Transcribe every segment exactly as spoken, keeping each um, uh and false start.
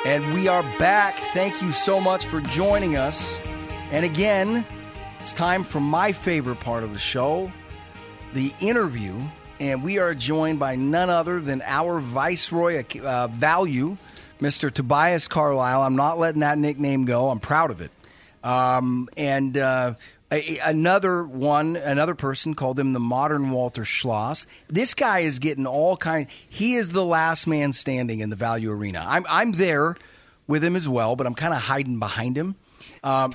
And we are back. Thank you so much for joining us. And again, it's time for my favorite part of the show, the interview. And we are joined by none other than our Viceroy uh, Value, Mister Tobias Carlisle. I'm not letting that nickname go. I'm proud of it. Um, and uh, a, another one, another person called him the modern Walter Schloss. This guy is getting all kind. He is the last man standing in the value arena. I'm I'm there with him as well, but I'm kind of hiding behind him. Um,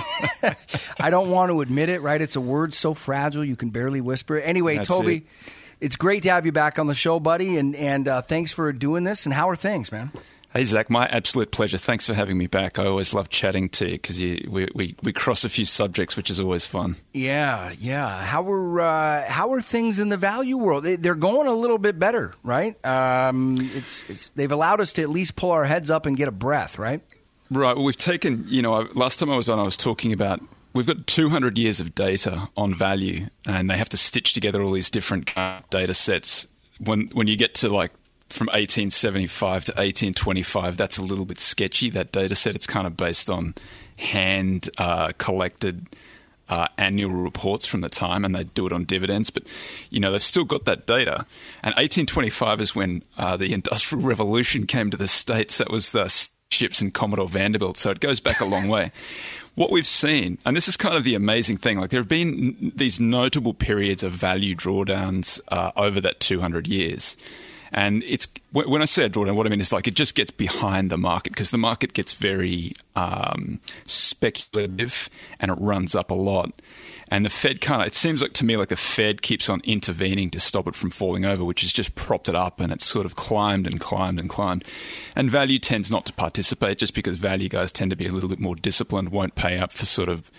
I don't want to admit it, right? It's a word so fragile you can barely whisper. Anyway, That's Toby, it. It's great to have you back on the show, buddy, and and uh, thanks for doing this. And how are things, man? Hey, Zach, my absolute pleasure. Thanks for having me back. I always love chatting to you because we, we, we cross a few subjects, which is always fun. Yeah, yeah. How are uh, how are things in the value world? They, they're going a little bit better, right? Um, it's, it's they've allowed us to at least pull our heads up and get a breath, right? Right. Well, we've taken, you know, last time I was on, I was talking about we've got two hundred years of data on value, and they have to stitch together all these different data sets. When when you get to like from eighteen seventy-five to eighteen twenty-five, that's a little bit sketchy, that data set. It's kind of based on hand uh, collected uh, annual reports from the time, and they do it on dividends. But, you know, they've still got that data. And eighteen twenty-five is when uh, the Industrial Revolution came to the States. That was the ships and Commodore Vanderbilt. So it goes back a long way. What we've seen, and this is kind of the amazing thing, like there have been n- these notable periods of value drawdowns uh, over that two hundred years. And it's when I say a drawdown, what I mean is like it just gets behind the market because the market gets very um, speculative and it runs up a lot. And the Fed kind of, it seems like to me like the Fed keeps on intervening to stop it from falling over, which has just propped it up, and it's sort of climbed and climbed and climbed. And value tends not to participate just because value guys tend to be a little bit more disciplined, won't pay up for sort of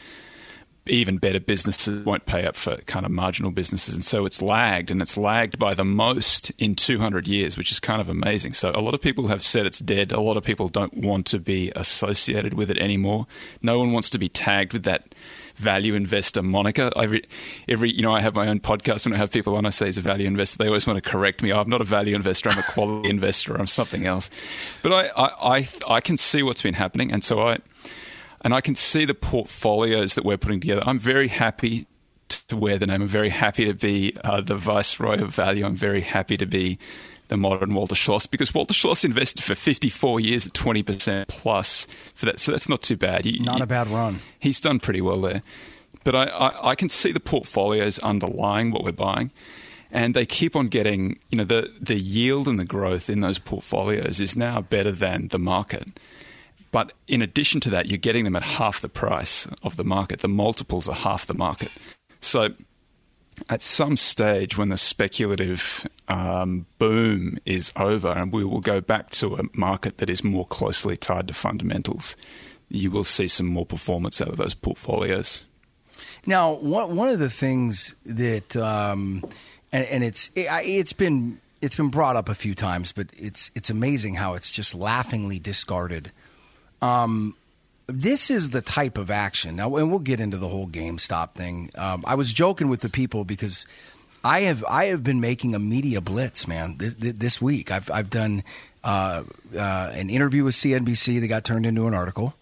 even better businesses, won't pay up for kind of marginal businesses. And so it's lagged, and it's lagged by the most in two hundred years, which is kind of amazing. So a lot of people have said it's dead. A lot of people don't want to be associated with it anymore. No one wants to be tagged with that value investor moniker. Every, every, you know, I have my own podcast. When I have people on, I say he's a value investor. They always want to correct me. Oh, I'm not a value investor. I'm a quality investor. I'm something else. But I, I, I, I can see what's been happening. And so I... And I can see the portfolios that we're putting together. I'm very happy to wear the name. I'm very happy to be uh, the Viceroy of Value. I'm very happy to be the modern Walter Schloss because Walter Schloss invested for fifty-four years at twenty percent plus for that. So that's not too bad. You, not you, a bad run. He's done pretty well there. But I, I, I can see the portfolios underlying what we're buying. And they keep on getting, you know, the, the yield and the growth in those portfolios is now better than the market. But in addition to that, you're getting them at half the price of the market. The multiples are half the market. So at some stage when the speculative um, boom is over and we will go back to a market that is more closely tied to fundamentals, you will see some more performance out of those portfolios. Now, one one of the things that, um, and, and it's it, it's been it's been brought up a few times, but it's it's amazing how it's just laughingly discarded. Um, this is the type of action now, and we'll get into the whole GameStop thing. Um, I was joking with the people because I have I have been making a media blitz, man. This, this week, I've I've done uh, uh, an interview with C N B C that got turned into an article,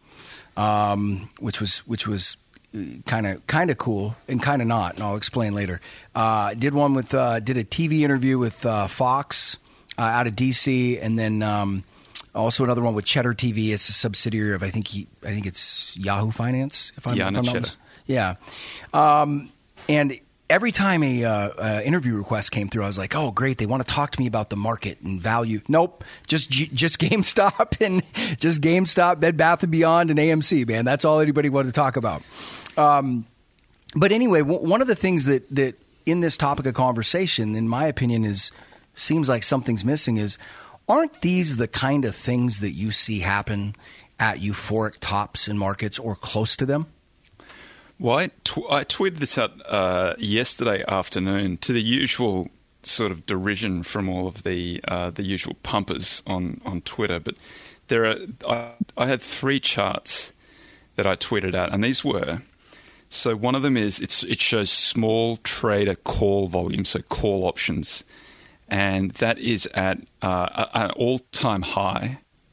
um, which was which was kind of kind of cool and kind of not, and I'll explain later. Uh, did one with uh, did a T V interview with uh, Fox uh, out of D C, and then. Um, Also, another one with Cheddar T V. It's a subsidiary of I think he, I think it's Yahoo Finance. If I'm, yeah, if not I'm Cheddar. Not, yeah, um, and every time a uh, uh, interview request came through, I was like, "Oh, great! They want to talk to me about the market and value." Nope, just just GameStop and just GameStop, Bed Bath and Beyond, and A M C. Man, that's all anybody wanted to talk about. Um, but anyway, w- one of the things that that in this topic of conversation, in my opinion, is seems like something's missing is. Aren't these the kind of things that you see happen at euphoric tops in markets or close to them? Well, I, tw- I tweeted this out uh, yesterday afternoon to the usual sort of derision from all of the uh, the usual pumpers on, on Twitter. But there are I, I had three charts that I tweeted out, and these were so one of them is it's, it shows small trader call volume, so call options. And that is at uh, an all-time high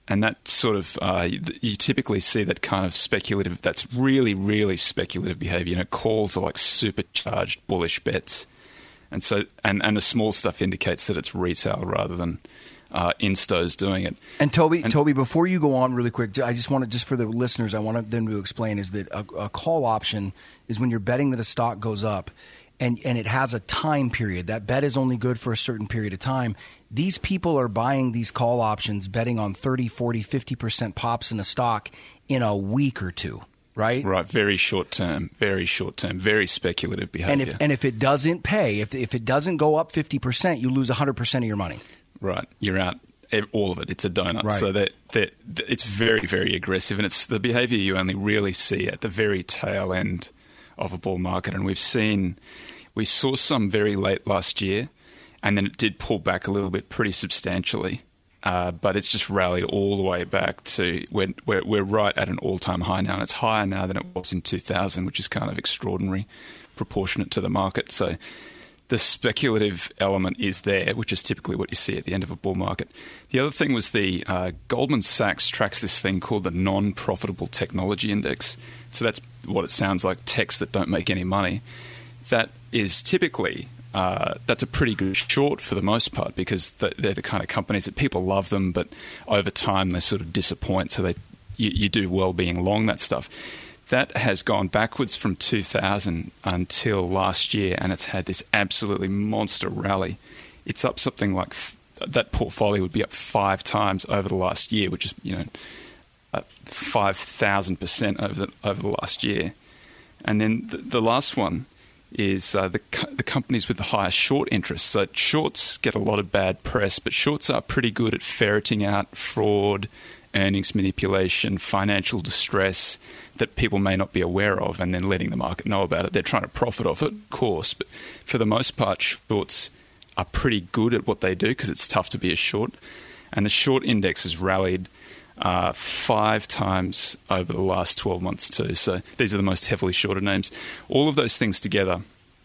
And that sort of, uh, you typically see that kind of speculative, that's really, really speculative behavior. You know, calls are like supercharged bullish bets. And so, and, and the small stuff indicates that it's retail rather than uh, instos doing it. And Toby, and, Toby, before you go on really quick, I just want to, just for the listeners, I want them to explain is that a, a call option is when you're betting that a stock goes up. And, and it has a time period. That bet is only good for a certain period of time. These people are buying these call options, betting on thirty, forty, fifty percent pops in a stock in a week or two, right? Right, very short term, very short term, very speculative behavior. And if, and if it doesn't pay, if, if it doesn't go up fifty percent, you lose one hundred percent of your money. Right, you're out. All of it. It's a donut. Right. So that, that it's very, very aggressive. And it's the behavior you only really see at the very tail end of a bull market. And we've seen, we saw some very late last year, and then it did pull back a little bit pretty substantially. Uh, but it's just rallied all the way back to we're, we're, we're right at an all-time high now, and it's higher now than it was in two thousand, which is kind of extraordinary, proportionate to the market. So the speculative element is there, which is typically what you see at the end of a bull market. The other thing was the uh, Goldman Sachs tracks this thing called the Non-Profitable Technology Index. So that's what it sounds like, techs that don't make any money. That is typically, uh, that's a pretty good short for the most part, because they're the kind of companies that people love them, but over time they sort of disappoint, so they you, you do well being long that stuff. That has gone backwards from two thousand until last year, and it's had this absolutely monster rally. It's up something like, f- that portfolio would be up five times over the last year, which is, you know, uh, five thousand percent over the, over the last year. And then the, the last one is uh, the co- the companies with the highest short interest. So shorts get a lot of bad press, but shorts are pretty good at ferreting out fraud, earnings manipulation, financial distress that people may not be aware of, and then letting the market know about it. They're trying to profit off it, of course, but for the most part, shorts are pretty good at what they do because it's tough to be a short. And the short index has rallied uh, five times over the last twelve months too. So these are the most heavily shorted names. All of those things together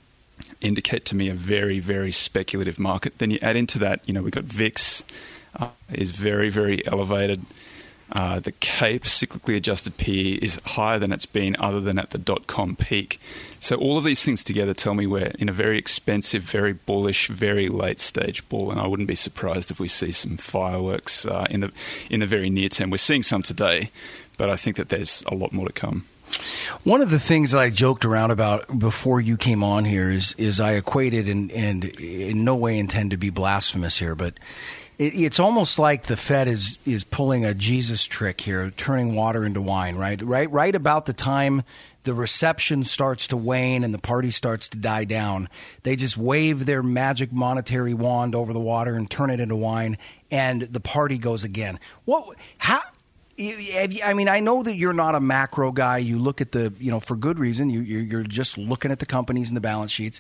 indicate to me a very, very speculative market. Then you add into that, you know, we've got V I X uh, is very, very elevated. Uh, the CAPE, cyclically adjusted P E, is higher than it's been other than at the dot-com peak. So all of these things together tell me we're in a very expensive, very bullish, very late-stage bull, and I wouldn't be surprised if we see some fireworks uh, in the in the very near term. We're seeing some today, but I think that there's a lot more to come. One of the things that I joked around about before you came on here is is I equated, and, and in no way intend to be blasphemous here, but it, it's almost like the Fed is is pulling a Jesus trick here, turning water into wine, right? Right, right about the time the reception starts to wane and the party starts to die down, they just wave their magic monetary wand over the water and turn it into wine, and the party goes again. What? How? I mean, I know that you're not a macro guy. You look at the, you know, for good reason. You, you're just looking at the companies and the balance sheets.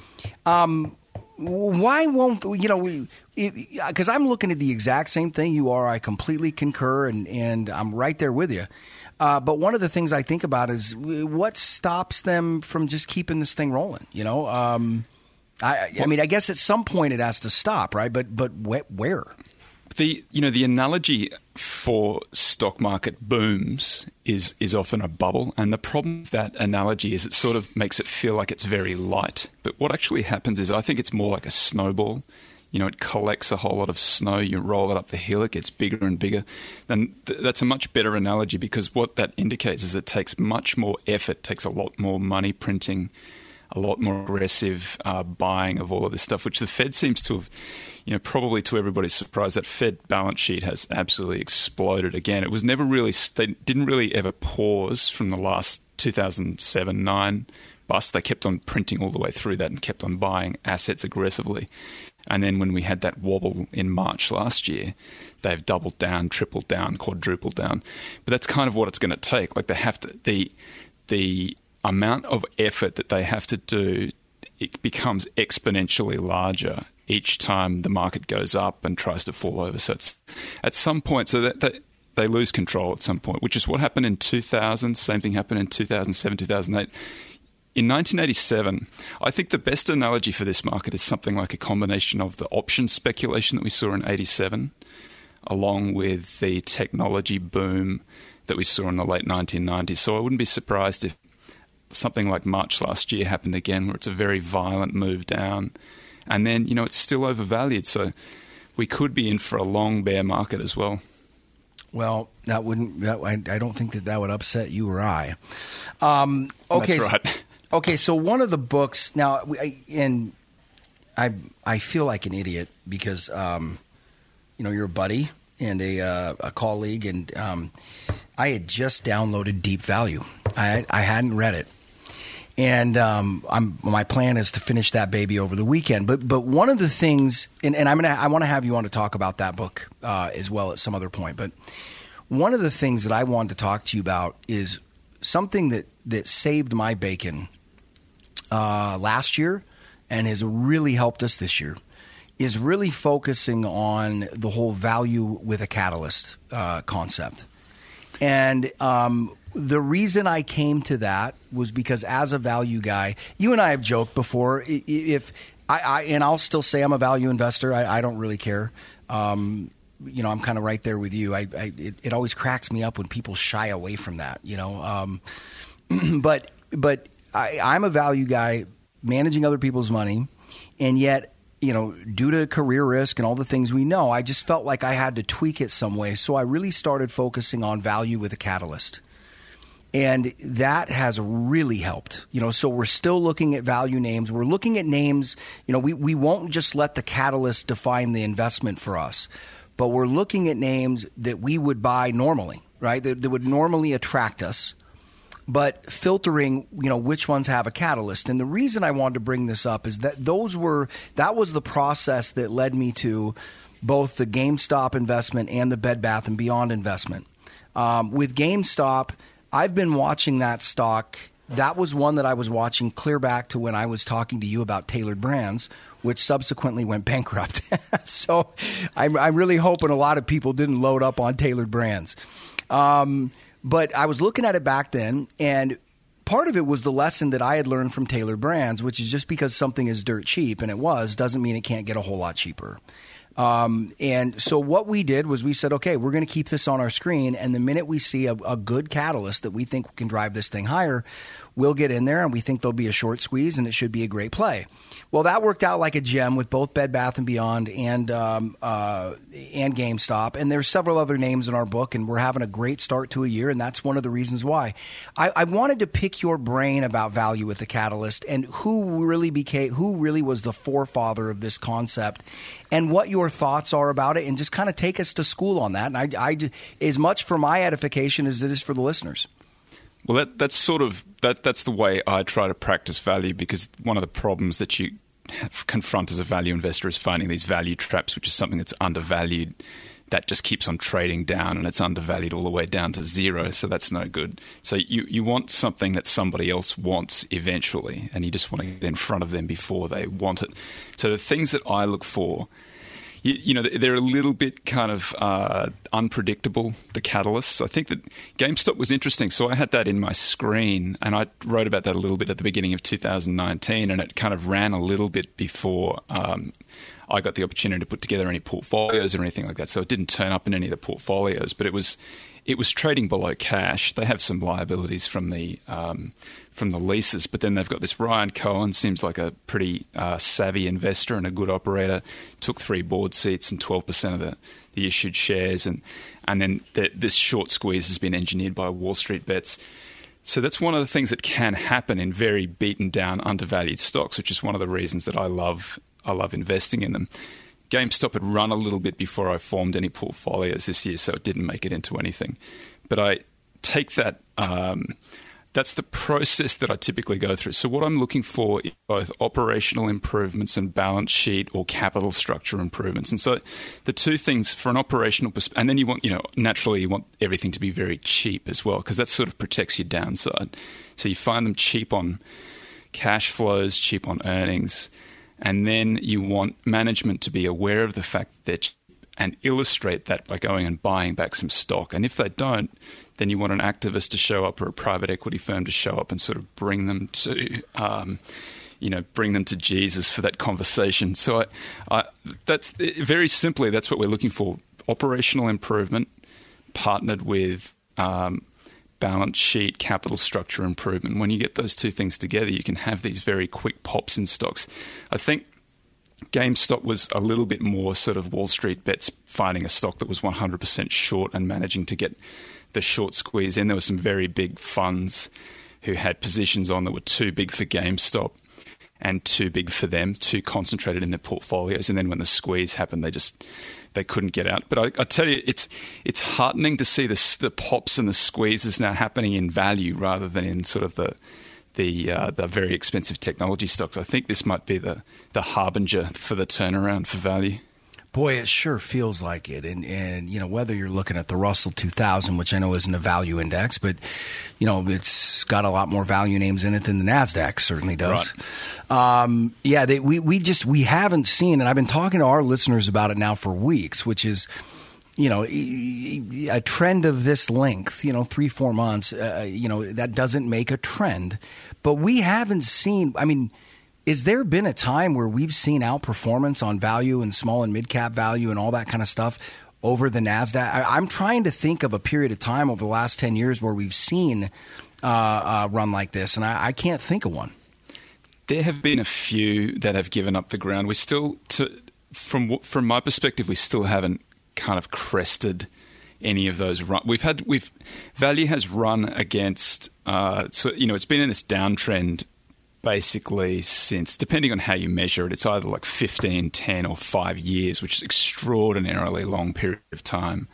Um, why won't, you know, because I'm looking at the exact same thing you are. I completely concur, and, and I'm right there with you. Uh, but one of the things I think about is what stops them from just keeping this thing rolling, you know? Um, I, I mean, I guess at some point it has to stop, right? But but where? The you know the analogy for stock market booms is is often a bubble, and the problem with that analogy is it sort of makes it feel like it's very light. But what actually happens is I think it's more like a snowball. You know, it collects a whole lot of snow. You roll it up the hill, it gets bigger and bigger. And th- that's a much better analogy, because what that indicates is it takes much more effort, takes a lot more money printing, a lot more aggressive uh, buying of all of this stuff, which the Fed seems to have, you know, probably to everybody's surprise, that Fed balance sheet has absolutely exploded again. It was never really, they didn't really ever pause from the last two thousand seven nine bust. They kept on printing all the way through that and kept on buying assets aggressively. And then when we had that wobble in March last year, they've doubled down, tripled down, quadrupled down. But that's kind of what it's going to take. Like they have to, the the amount of effort that they have to do, it becomes exponentially larger each time the market goes up and tries to fall over. So it's at some point, so that, that they lose control at some point, which is what happened in two thousand. Same thing happened in two thousand seven, two thousand eight. In nineteen eighty-seven, I think the best analogy for this market is something like a combination of the option speculation that we saw in eighty-seven. along with the technology boom that we saw in the late nineteen nineties. So I wouldn't be surprised if something like March last year happened again, where it's a very violent move down. And then, you know, it's still overvalued. So we could be in for a long bear market as well. Well, that wouldn't. That, I, I don't think that that would upset you or I. Um, okay, That's right. So, okay. So one of the books now, I, and I I feel like an idiot because um, you know, you're a buddy and a uh, a colleague, and um, I had just downloaded Deep Value. I I hadn't read it. And um, I'm, my plan is to finish that baby over the weekend. But but one of the things, and, and I'm gonna I want to have you on to talk about that book uh, as well at some other point. But one of the things that I wanted to talk to you about is something that, that saved my bacon uh, last year and has really helped us this year. Is really focusing on the whole value with a catalyst uh, concept. And um, the reason I came to that was because as a value guy, you and I have joked before, if I, I and I'll still say I'm a value investor. I, I don't really care. Um, you know, I'm kind of right there with you. I, I it, it always cracks me up when people shy away from that, you know. Um, but but I, I'm a value guy managing other people's money, and yet, you know, due to career risk and all the things we know, I just felt like I had to tweak it some way. So I really started focusing on value with a catalyst. And that has really helped. You know, so we're still looking at value names. We're looking at names, you know, we, we won't just let the catalyst define the investment for us, but we're looking at names that we would buy normally, right? That, that would normally attract us. But filtering, you know, which ones have a catalyst. And the reason I wanted to bring this up is that those were that was the process that led me to both the GameStop investment and the Bed Bath and Beyond investment. Um, with GameStop, I've been watching that stock. That was one that I was watching clear back to when I was talking to you about Tailored Brands, which subsequently went bankrupt. So I'm, I'm really hoping a lot of people didn't load up on Tailored Brands. Um But I was looking at it back then, and part of it was the lesson that I had learned from Tailored Brands, which is just because something is dirt cheap, and it was, doesn't mean it can't get a whole lot cheaper. Um, and so what we did was we said, okay, we're going to keep this on our screen, and the minute we see a, a good catalyst that we think can drive this thing higher, we'll get in there, and we think there'll be a short squeeze, and it should be a great play. Well, that worked out like a gem with both Bed Bath and Beyond and um, uh, and GameStop, and there's several other names in our book, and we're having a great start to a year, and that's one of the reasons why. I, I wanted to pick your brain about value with the catalyst and who really became, who really was the forefather of this concept, and what your thoughts are about it, and just kind of take us to school on that. And I, I as much for my edification as it is for the listeners. Well, that, that's sort of that. That's the way I try to practice value, because one of the problems that you have confront as a value investor is finding these value traps, which is something that's undervalued, that just keeps on trading down, and it's undervalued all the way down to zero. So that's no good. So you, you want something that somebody else wants eventually, and you just want to get in front of them before they want it. So the things that I look for, You, you know, they're a little bit kind of uh, unpredictable, the catalysts. I think that GameStop was interesting. So I had that in my screen, and I wrote about that a little bit at the beginning of two thousand nineteen, and it kind of ran a little bit before um, I got the opportunity to put together any portfolios or anything like that. So it didn't turn up in any of the portfolios, but it was it was trading below cash. They have some liabilities from the um, from the leases, but then they've got this Ryan Cohen, seems like a pretty uh, savvy investor and a good operator, took three board seats and twelve percent of the, the issued shares, and and then the, this short squeeze has been engineered by Wall Street Bets. So that's one of the things that can happen in very beaten down, undervalued stocks, which is one of the reasons that I love I love investing in them. GameStop had run a little bit before I formed any portfolios this year, so it didn't make it into anything. But I take that, um, that's the process that I typically go through. So what I'm looking for is both operational improvements and balance sheet or capital structure improvements. And so the two things for an operational perspective, and then you want, you know, naturally you want everything to be very cheap as well, because that sort of protects your downside. So you find them cheap on cash flows, cheap on earnings. And then you want management to be aware of the fact that, and illustrate that by going and buying back some stock. And if they don't, then you want an activist to show up or a private equity firm to show up and sort of bring them to, um, you know, bring them to Jesus for that conversation. So I, I, that's very simply, that's what we're looking for. operational improvement partnered with um, balance sheet capital structure improvement. When you get those two things together, you can have these very quick pops in stocks. I think GameStop was a little bit more sort of Wall Street bets finding a stock that was one hundred percent short and managing to get the short squeeze in. There were some very big funds who had positions on that were too big for GameStop and too big for them, too concentrated in their portfolios. And then when the squeeze happened, they just they couldn't get out. But I, I tell you, it's it's heartening to see the, the pops and the squeezes now happening in value rather than in sort of the the uh, the very expensive technology stocks. I think this might be the, the harbinger for the turnaround for value. Boy, it sure feels like it. And, and, you know, whether you're looking at the Russell two thousand, which I know isn't a value index, but, you know, it's got a lot more value names in it than the NASDAQ certainly does. Right. Um, yeah, they, we, we just, we haven't seen, and I've been talking to our listeners about it now for weeks, which is, you know, a trend of this length, you know, three, four months, uh, you know, that doesn't make a trend. But we haven't seen, I mean, is there been a time where we've seen outperformance on value and small and mid-cap value and all that kind of stuff over the NASDAQ? I, I'm trying to think of a period of time over the last ten years where we've seen uh, a run like this, and I, I can't think of one. There have been a few that have given up the ground. We still, to, from from my perspective, we still haven't kind of crested any of those run. We've had, we've value has run against, uh, so, you know, it's been in this downtrend basically since, depending on how you measure it, it's either like fifteen, ten or five years, which is extraordinarily long period of time.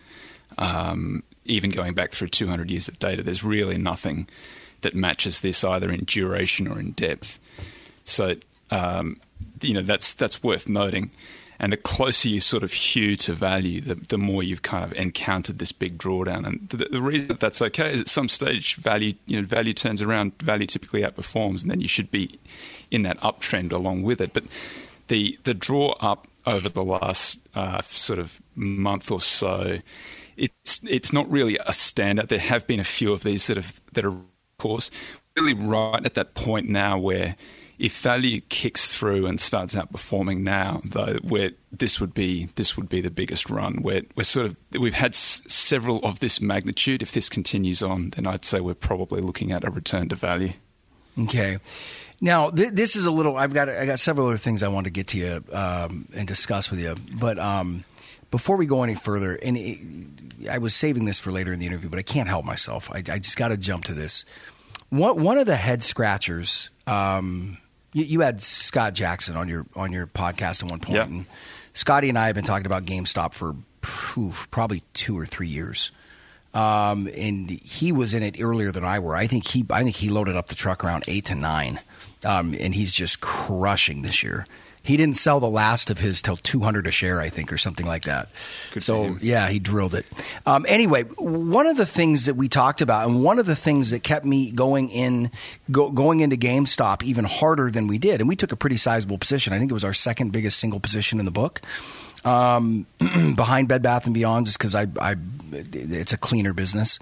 Um, even going back through two hundred years of data, there's really nothing that matches this either in duration or in depth. So, um, you know, that's that's worth noting. And the closer you sort of hew to value, the, the more you've kind of encountered this big drawdown. And the, the reason that that's okay is at some stage value, you know, value turns around, value typically outperforms, and then you should be in that uptrend along with it. But the the draw up over the last uh, sort of month or so, it's it's not really a standout. There have been a few of these that have that are, of course, really right at that point now where, if value kicks through and starts outperforming now, though, where this would be this would be the biggest run. Where we're sort of we've had s- several of this magnitude. If this continues on, then I'd say we're probably looking at a return to value. Okay. Now th- this is a little. I've got I got several other things I want to get to you um, and discuss with you. But um, before we go any further, and it, I was saving this for later in the interview, but I can't help myself. I, I just got to jump to this. One one of the head scratchers. Um, You, you had Scott Jackson on your on your podcast at one point, yep. and Scotty and I have been talking about GameStop for phew, probably two or three years. Um, and he was in it earlier than I were. I think he I think he loaded up the truck around eight to nine, um, and he's just crushing this year. He didn't sell the last of his till two hundred a share, I think, or something like that. Good so, yeah, he drilled it. Um, anyway, one of the things that we talked about, and one of the things that kept me going in, go, going into GameStop even harder than we did, and we took a pretty sizable position. I think it was our second biggest single position in the book, um, behind Bed Bath and Beyond, just because I, I, it's a cleaner business.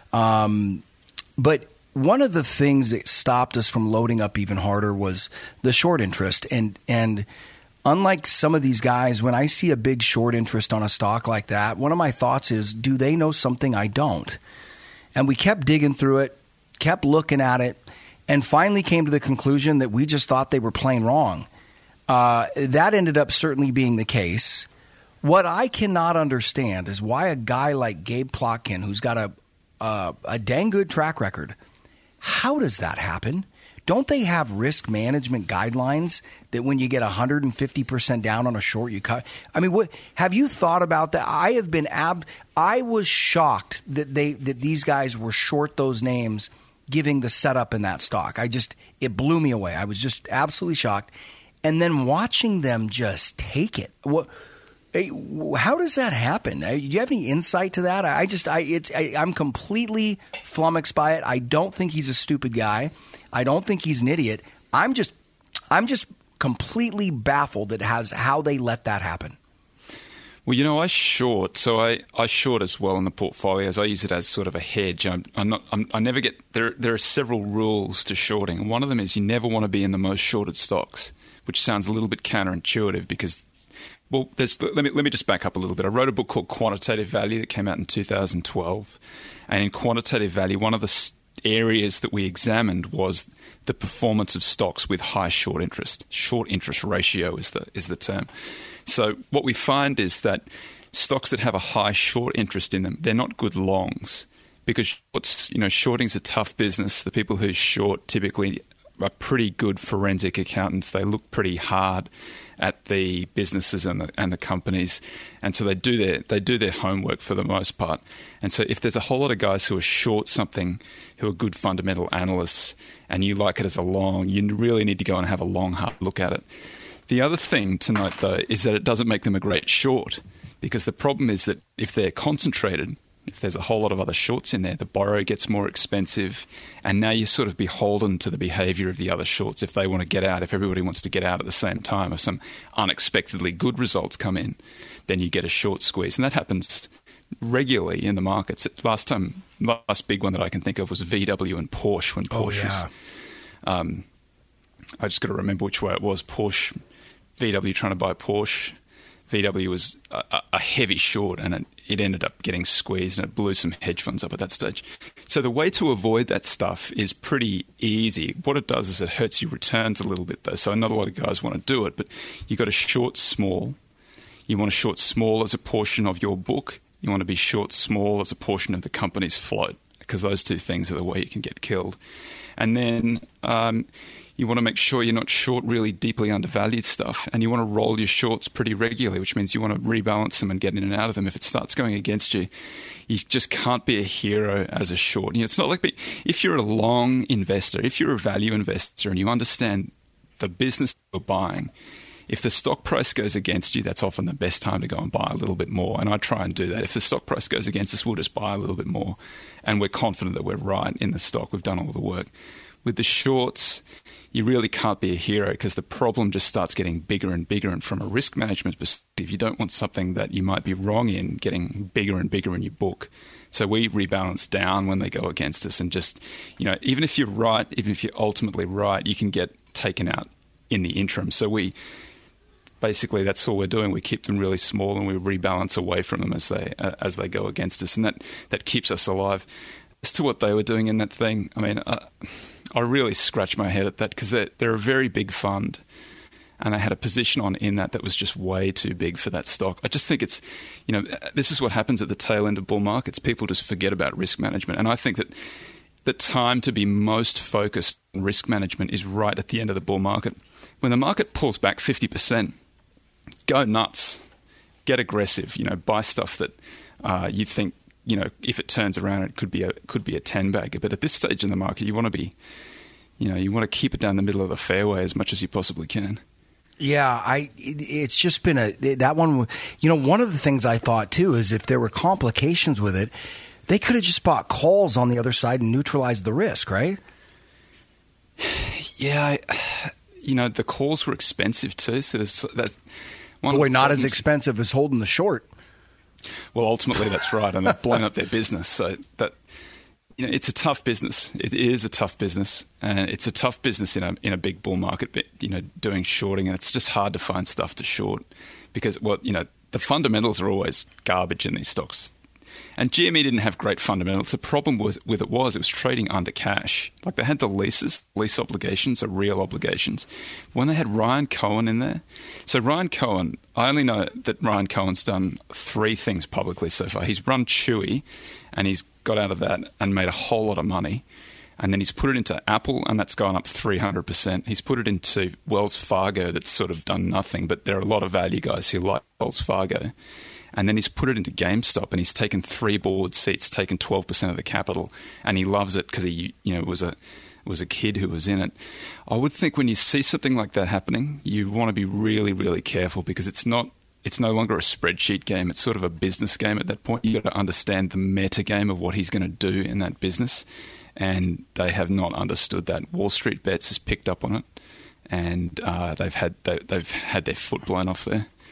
Um, but one of the things that stopped us from loading up even harder was the short interest. And and unlike some of these guys, when I see a big short interest on a stock like that, one of my thoughts is, do they know something I don't? And we kept digging through it, kept looking at it, and finally came to the conclusion that we just thought they were plain wrong. Uh, that ended up certainly being the case. What I cannot understand is why a guy like Gabe Plotkin, who's got a uh, a dang good track record, how does that happen? Don't they have risk management guidelines that when you get one hundred fifty percent down on a short, you cut? I mean, what have you thought about that? I have been ab. I was shocked that they that these guys were short those names, giving the setup in that stock. I just it blew me away. I was just absolutely shocked, and then watching them just take it. What? How does that happen? Do you have any insight to that? I just, I, it's, I, I'm completely flummoxed by it. I don't think he's a stupid guy. I don't think he's an idiot. I'm just, I'm just completely baffled at has how they let that happen. Well, you know, I short, so I, I short as well in the portfolios. I use it as sort of a hedge. I'm, I'm not, I'm, I never get there. There are several rules to shorting. One of them is you never want to be in the most shorted stocks, which sounds a little bit counterintuitive because Well, there's, let me let me just back up a little bit. I wrote a book called Quantitative Value that came out in two thousand twelve. And in Quantitative Value, one of the areas that we examined was the performance of stocks with high short interest. Short interest ratio is the is the term. So what we find is that stocks that have a high short interest in them, they're not good longs, because shorts, you know, shorting's a tough business. The people who short typically are pretty good forensic accountants. They look pretty hard at the businesses and the, and the companies, and so they do their they do their homework for the most part. And so if there's a whole lot of guys who are short something, who are good fundamental analysts, and you like it as a long, you really need to go and have a long hard look at it. The other thing to note, though, is that it doesn't make them a great short, because the problem is that if they're concentrated, if there's a whole lot of other shorts in there, the borrow gets more expensive, and now you're sort of beholden to the behaviour of the other shorts. If they want to get out, if everybody wants to get out at the same time, if some unexpectedly good results come in, then you get a short squeeze. And that happens regularly in the markets. Last time, last big one that I can think of was V W and Porsche, when Porsche oh, yeah. was... Um, I just got to remember which way it was. Porsche, V W trying to buy Porsche. V W was a, a heavy short, and it, it ended up getting squeezed, and it blew some hedge funds up at that stage. So the way to avoid that stuff is pretty easy. What it does is it hurts your returns a little bit, though. So not a lot of guys want to do it, but you've got to short small. You want to short small as a portion of your book. You want to be short small as a portion of the company's float, because those two things are the way you can get killed. And then... Um, You want to make sure you're not short really deeply undervalued stuff, and you want to roll your shorts pretty regularly, which means you want to rebalance them and get in and out of them. If it starts going against you, you just can't be a hero as a short. You know, it's not like if you're a long investor, if you're a value investor and you understand the business you're buying, if the stock price goes against you, that's often the best time to go and buy a little bit more. And I try and do that. If the stock price goes against us, we'll just buy a little bit more, and we're confident that we're right in the stock. We've done all the work. With the shorts, you really can't be a hero, because the problem just starts getting bigger and bigger. And from a risk management perspective, you don't want something that you might be wrong in getting bigger and bigger in your book. So we rebalance down when they go against us, and just, you know, even if you're right, even if you're ultimately right, you can get taken out in the interim. So we basically, that's all we're doing. We keep them really small, and we rebalance away from them as they uh, as they go against us, and that that keeps us alive. As to what they were doing in that thing, I mean, uh, I really scratch my head at that, because they're, they're a very big fund, and they had a position on in that that was just way too big for that stock. I just think it's, you know, this is what happens at the tail end of bull markets. People just forget about risk management, and I think that the time to be most focused on risk management is right at the end of the bull market. When the market pulls back fifty percent, go nuts, get aggressive, you know, buy stuff that uh, you think, you know, if it turns around, it could be a could be a ten bagger. But at this stage in the market, you want to be, you know, you want to keep it down the middle of the fairway as much as you possibly can. Yeah, I. It, it's just been a that one. You know, one of the things I thought too is if there were complications with it, they could have just bought calls on the other side and neutralized the risk, right? Yeah, I, you know, the calls were expensive too. So there's that. One Boy, not as expensive as holding the short. Well, ultimately, that's right, and they've blown up their business. So that, you know, it's a tough business. It is a tough business, and it's a tough business in a in a big bull market. But, you know, doing shorting, and it's just hard to find stuff to short, because, well, you know, the fundamentals are always garbage in these stocks. And G M E didn't have great fundamentals. The problem was, with it was it was trading under cash. Like, they had the leases, lease obligations are real obligations. When they had Ryan Cohen in there, so Ryan Cohen, I only know that Ryan Cohen's done three things publicly so far. He's run Chewy, and he's got out of that and made a whole lot of money. And then he's put it into Apple, and that's gone up three hundred percent. He's put it into Wells Fargo, that's sort of done nothing, but there are a lot of value guys who like Wells Fargo. And then he's put it into GameStop, and he's taken three board seats, taken twelve percent of the capital, and he loves it because he, you know, was a was a kid who was in it. I would think when you see something like that happening, you want to be really, really careful, because it's not it's no longer a spreadsheet game. It's sort of a business game at that point. You've got to understand the meta game of what he's going to do in that business, and they have not understood that. Wall Street Bets has picked up on it, and uh, they've had they, they've had their foot blown off there.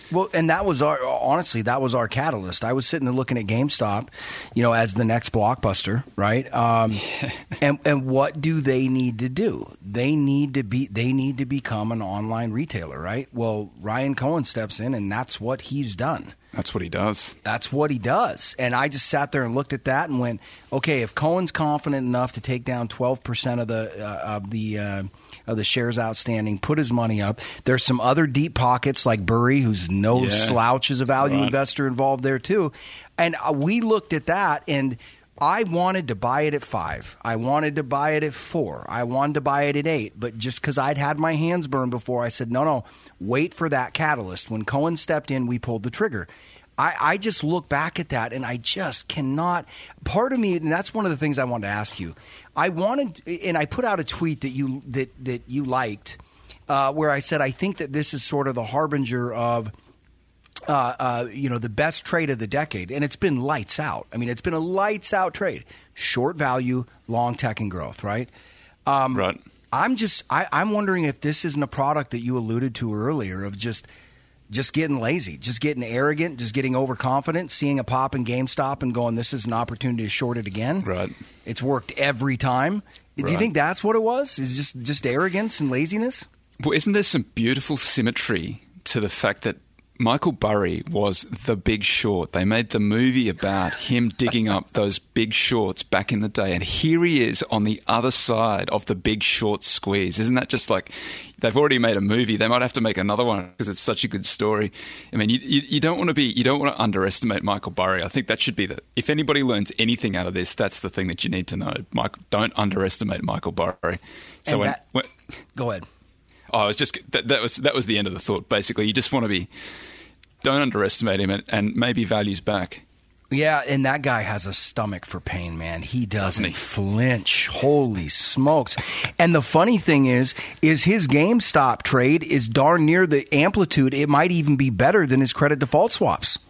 Well, and that was our, honestly, that was our catalyst. I was sitting there looking at GameStop, you know, as the next blockbuster, right? Um, and and what do they need to do? They need to be, they need to become an online retailer, right? Well, Ryan Cohen steps in, and that's what he's done. That's what he does. That's what he does. And I just sat there and looked at that and went, okay, if Cohen's confident enough to take down twelve percent of the uh, of the uh, of the shares outstanding, put his money up. There's some other deep pockets like Burry, who's no yeah. slouch as a value right. investor involved there too. And uh, we looked at that, and I wanted to buy it at five. I wanted to buy it at four. I wanted to buy it at eight. But just because I'd had my hands burned before, I said, no, no, wait for that catalyst. When Cohen stepped in, we pulled the trigger. I, I just look back at that, and I just cannot. Part of me, and that's one of the things I wanted to ask you. I wanted, and I put out a tweet that you that that you liked, uh, where I said I think that this is sort of the harbinger of, uh, uh, you know, the best trade of the decade, and it's been lights out. I mean, it's been a lights out trade: short value, long tech and growth. Right. Um, right. I'm just, I, I'm wondering if this isn't a product that you alluded to earlier of just. Just getting lazy, just getting arrogant, just getting overconfident, seeing a pop in GameStop and going, this is an opportunity to short it again. Right. It's worked every time. Right. Do you think that's what it was? Is just just arrogance and laziness? Well, isn't there some beautiful symmetry to the fact that Michael Burry was the Big Short? They made the movie about him digging up those big shorts back in the day. And here he is on the other side of the Big Short squeeze. Isn't that just like, they've already made a movie. They might have to make another one because it's such a good story. I mean, you, you, you don't want to be, you don't want to underestimate Michael Burry. I think that should be the, if anybody learns anything out of this, that's the thing that you need to know. Mike, don't underestimate Michael Burry. So when, that, when, go ahead. Oh, I was just, that, that was, that was the end of the thought. Basically, you just want to be, don't underestimate him, and, and maybe values back. Yeah, and that guy has a stomach for pain, man. He doesn't, Doesn't he? flinch. Holy smokes. And the funny thing is, is his GameStop trade is darn near the amplitude. It might even be better than his credit default swaps.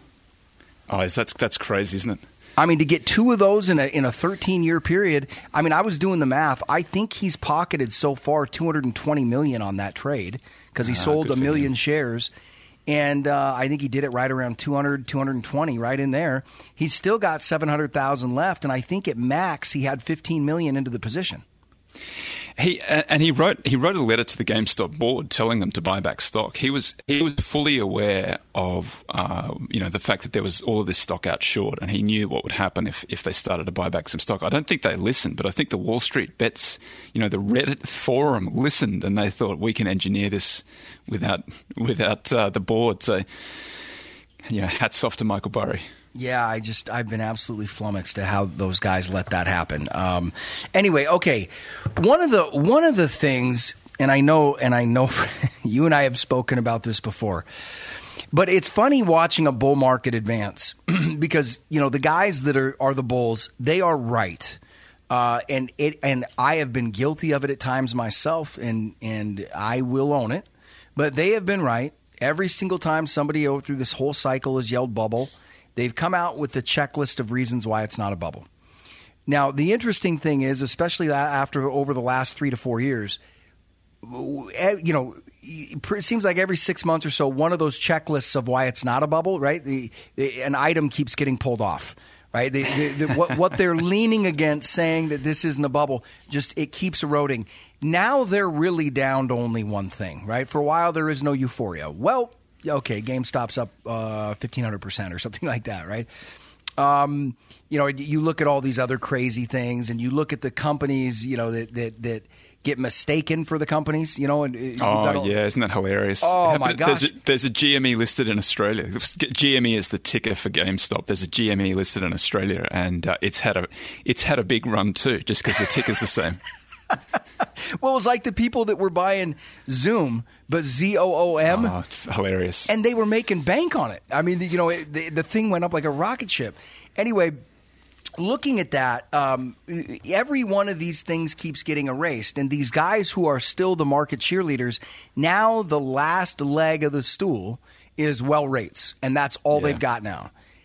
Oh, that's, that's crazy, isn't it? I mean, to get two of those in a in a thirteen-year period, I mean, I was doing the math. I think he's pocketed so far two hundred twenty million dollars on that trade because he ah, sold a for million him. shares. And uh, I think he did it right around two hundred, two hundred twenty, right in there. He's still got seven hundred thousand left, and I think at max he had fifteen million into the position. He and he wrote he wrote a letter to the GameStop board telling them to buy back stock. He was he was fully aware of uh, you know the fact that there was all of this stock out short, and he knew what would happen if, if they started to buy back some stock. I don't think they listened, but I think the Wall Street Bets, you know, the Reddit forum listened, and they thought we can engineer this without without uh, the board. So, you know, hats off to Michael Burry. Yeah, I just I've been absolutely flummoxed at how those guys let that happen. Um, anyway, okay, one of the one of the things, and I know, and I know, you and I have spoken about this before, but it's funny watching a bull market advance because you know the guys that are are the bulls, they are right, uh, and it and I have been guilty of it at times myself, and and I will own it, but they have been right every single time somebody over through this whole cycle has yelled bubble. They've come out with a checklist of reasons why it's not a bubble. Now, the interesting thing is, especially after over the last three to four years, you know, it seems like every six months or so, one of those checklists of why it's not a bubble, right? The, the, an item keeps getting pulled off, right? The, the, the, what, what they're leaning against, saying that this isn't a bubble, just it keeps eroding. Now they're really down to only one thing, right? For a while, there is no euphoria. Well, okay, GameStop's up uh, fifteen hundred percent or something like that, right? Um, you know, you look at all these other crazy things, and you look at the companies, you know, that that, that get mistaken for the companies, you know. And oh, all, yeah, isn't that hilarious? Oh, my gosh. There's a, there's a G M E listed in Australia. G M E is the ticker for GameStop. There's a G M E listed in Australia, and uh, it's had a it's had a big run too, just because the ticker's the same. Well, it was like the people that were buying Zoom, but Z O O M. Oh, it's hilarious. And they were making bank on it. I mean, you know, it, the, the thing went up like a rocket ship. Anyway, looking at that, um, every one of these things keeps getting erased. And these guys who are still the market cheerleaders, now the last leg of the stool is well rates. And that's all yeah. they've got now.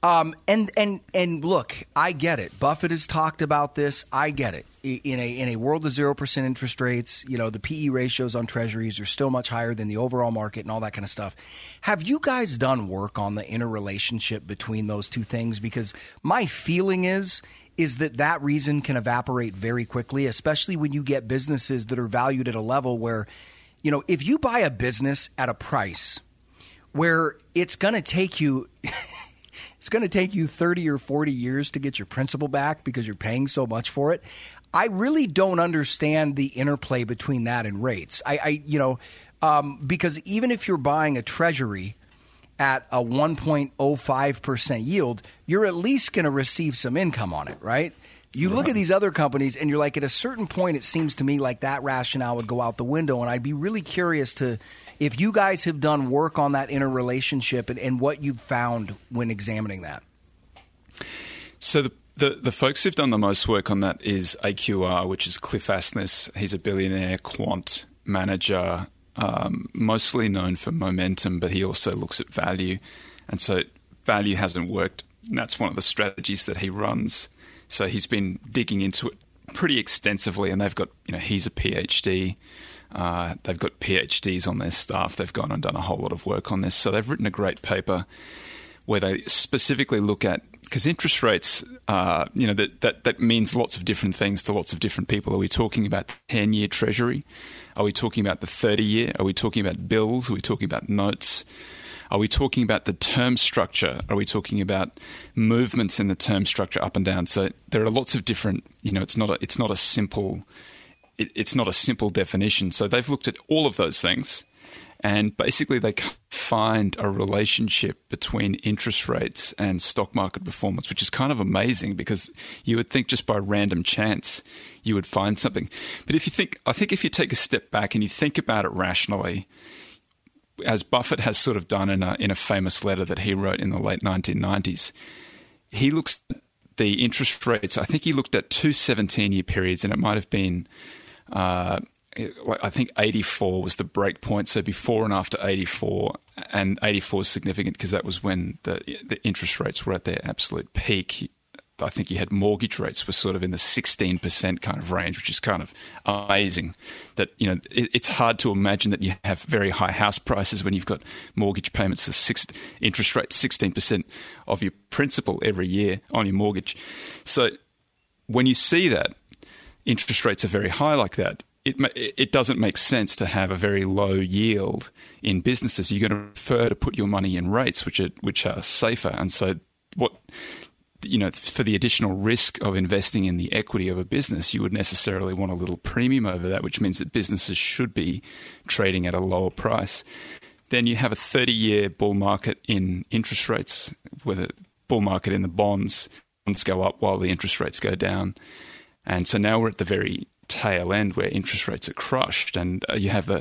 Um, and and and look, I get it. Buffett has talked about this. I get it. In a in a world of zero percent interest rates, you know, the P E ratios on treasuries are still much higher than the overall market and all that kind of stuff. Have you guys done work on the interrelationship between those two things? Because my feeling is is that that reason can evaporate very quickly, especially when you get businesses that are valued at a level where, you know, if you buy a business at a price where it's going to take you it's going to take you thirty or forty years to get your principal back because you're paying so much for it. I really don't understand the interplay between that and rates. I, I you know, um, because even if you're buying a treasury at a one point oh five percent yield, you're at least going to receive some income on it, right? You look at these other companies and you're like, at a certain point, it seems to me like that rationale would go out the window. And I'd be really curious to if you guys have done work on that interrelationship and, and what you've found when examining that. So the, the the folks who've done the most work on that is A Q R, which is Cliff Asness. He's a billionaire quant manager, um, mostly known for momentum, but he also looks at value. And so value hasn't worked. And that's one of the strategies that he runs. So he's been digging into it pretty extensively, and they've got, you know, he's a PhD. Uh, they've got PhDs on their staff. They've gone and done a whole lot of work on this. So they've written a great paper where they specifically look at, because interest rates, uh, you know, that, that, that means lots of different things to lots of different people. Are we talking about the ten-year treasury? Are we talking about the thirty-year? Are we talking about bills? Are we talking about notes? Are we talking about the term structure? Are we talking about movements in the term structure up and down? So there are lots of different, you know, it's not a, it's not a simple, it, it's not a simple definition. So they've looked at all of those things, and basically they find a relationship between interest rates and stock market performance, which is kind of amazing because you would think just by random chance you would find something. But if you think, I think if you take a step back and you think about it rationally, as Buffett has sort of done in a, in a famous letter that he wrote in the late nineteen nineties, he looks at the interest rates. I think he looked at two seventeen-year periods, and it might have been, uh, I think eighty-four was the break point, so before and after eighty-four, and eighty-four is significant because that was when the, the interest rates were at their absolute peak. I think you had mortgage rates were sort of in the sixteen percent kind of range, which is kind of amazing. That, you know, it, it's hard to imagine that you have very high house prices when you've got mortgage payments of six, interest rates sixteen percent of your principal every year on your mortgage. So when you see that interest rates are very high like that, it it doesn't make sense to have a very low yield in businesses. You're going to prefer to put your money in rates which are which are safer. And so what you know, for the additional risk of investing in the equity of a business, you would necessarily want a little premium over that, which means that businesses should be trading at a lower price. Then you have a thirty-year bull market in interest rates, where the bull market in the bonds, bonds go up while the interest rates go down. And so now we're at the very tail end where interest rates are crushed, and uh, you have the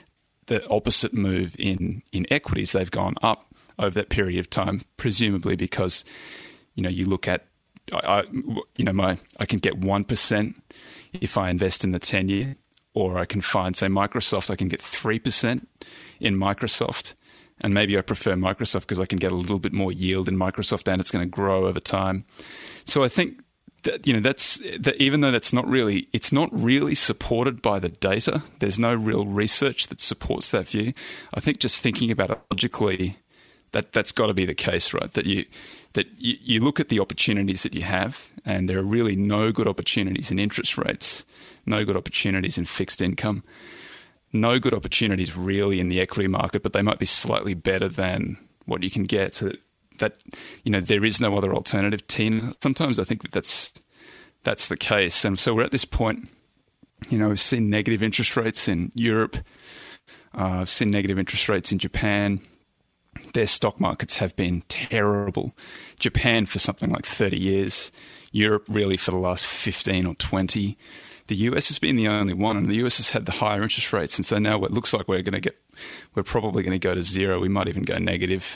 the opposite move in, in equities. They've gone up over that period of time, presumably because you know, you look at, I, you know, my I can get one percent if I invest in the ten-year, or I can find, say, Microsoft, I can get three percent in Microsoft, and maybe I prefer Microsoft because I can get a little bit more yield in Microsoft, and it's going to grow over time. So I think that, you know, that's that even though that's not really, it's not really supported by the data. There's no real research that supports that view. I think just thinking about it logically, that that's got to be the case, right? That you that you, you look at the opportunities that you have, and there are really no good opportunities in interest rates, no good opportunities in fixed income, no good opportunities really in the equity market, but they might be slightly better than what you can get. So that, that you know, there is no other alternative. Tina, sometimes I think that that's that's the case, and so we're at this point. You know, we've seen negative interest rates in Europe. Uh, I've seen negative interest rates in Japan. Their stock markets have been terrible. Japan for something like thirty years. Europe really for the last fifteen or twenty. The U S has been the only one, and the U S has had the higher interest rates. And so now it looks like we're going to get, we're probably going to go to zero. We might even go negative.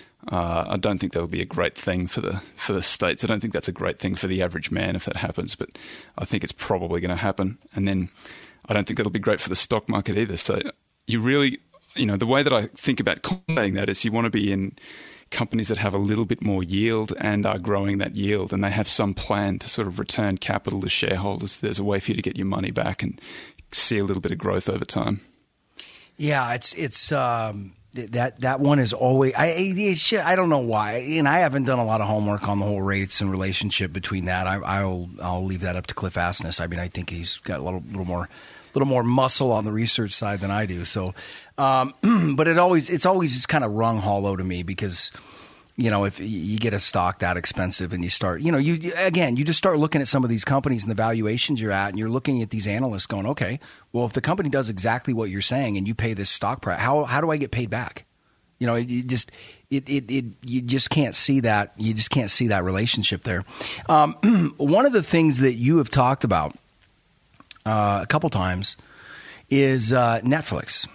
Uh, I don't think that'll be a great thing for the for the States. I don't think that's a great thing for the average man if that happens, but I think it's probably going to happen. And then I don't think that'll be great for the stock market either. So you really... You know, the way that I think about combating that is you want to be in companies that have a little bit more yield and are growing that yield, and they have some plan to sort of return capital to shareholders. There's a way for you to get your money back and see a little bit of growth over time. Yeah, it's it's um, that that one is always. I it's, I don't know why, and I haven't done a lot of homework on the whole rates and relationship between that. I, I'll I'll leave that up to Cliff Asness. I mean, I think he's got a little little more little more muscle on the research side than I do. So, um, but it always it's always just kind of rung hollow to me because, you know, if you get a stock that expensive and you start, you know, you again, you just start looking at some of these companies and the valuations you're at, and you're looking at these analysts going, okay, well, if the company does exactly what you're saying and you pay this stock price, how how do I get paid back? You know, you just it it, it you just can't see that you just can't see that relationship there. Um, one of the things that you have talked about uh, a couple times is uh, Netflix.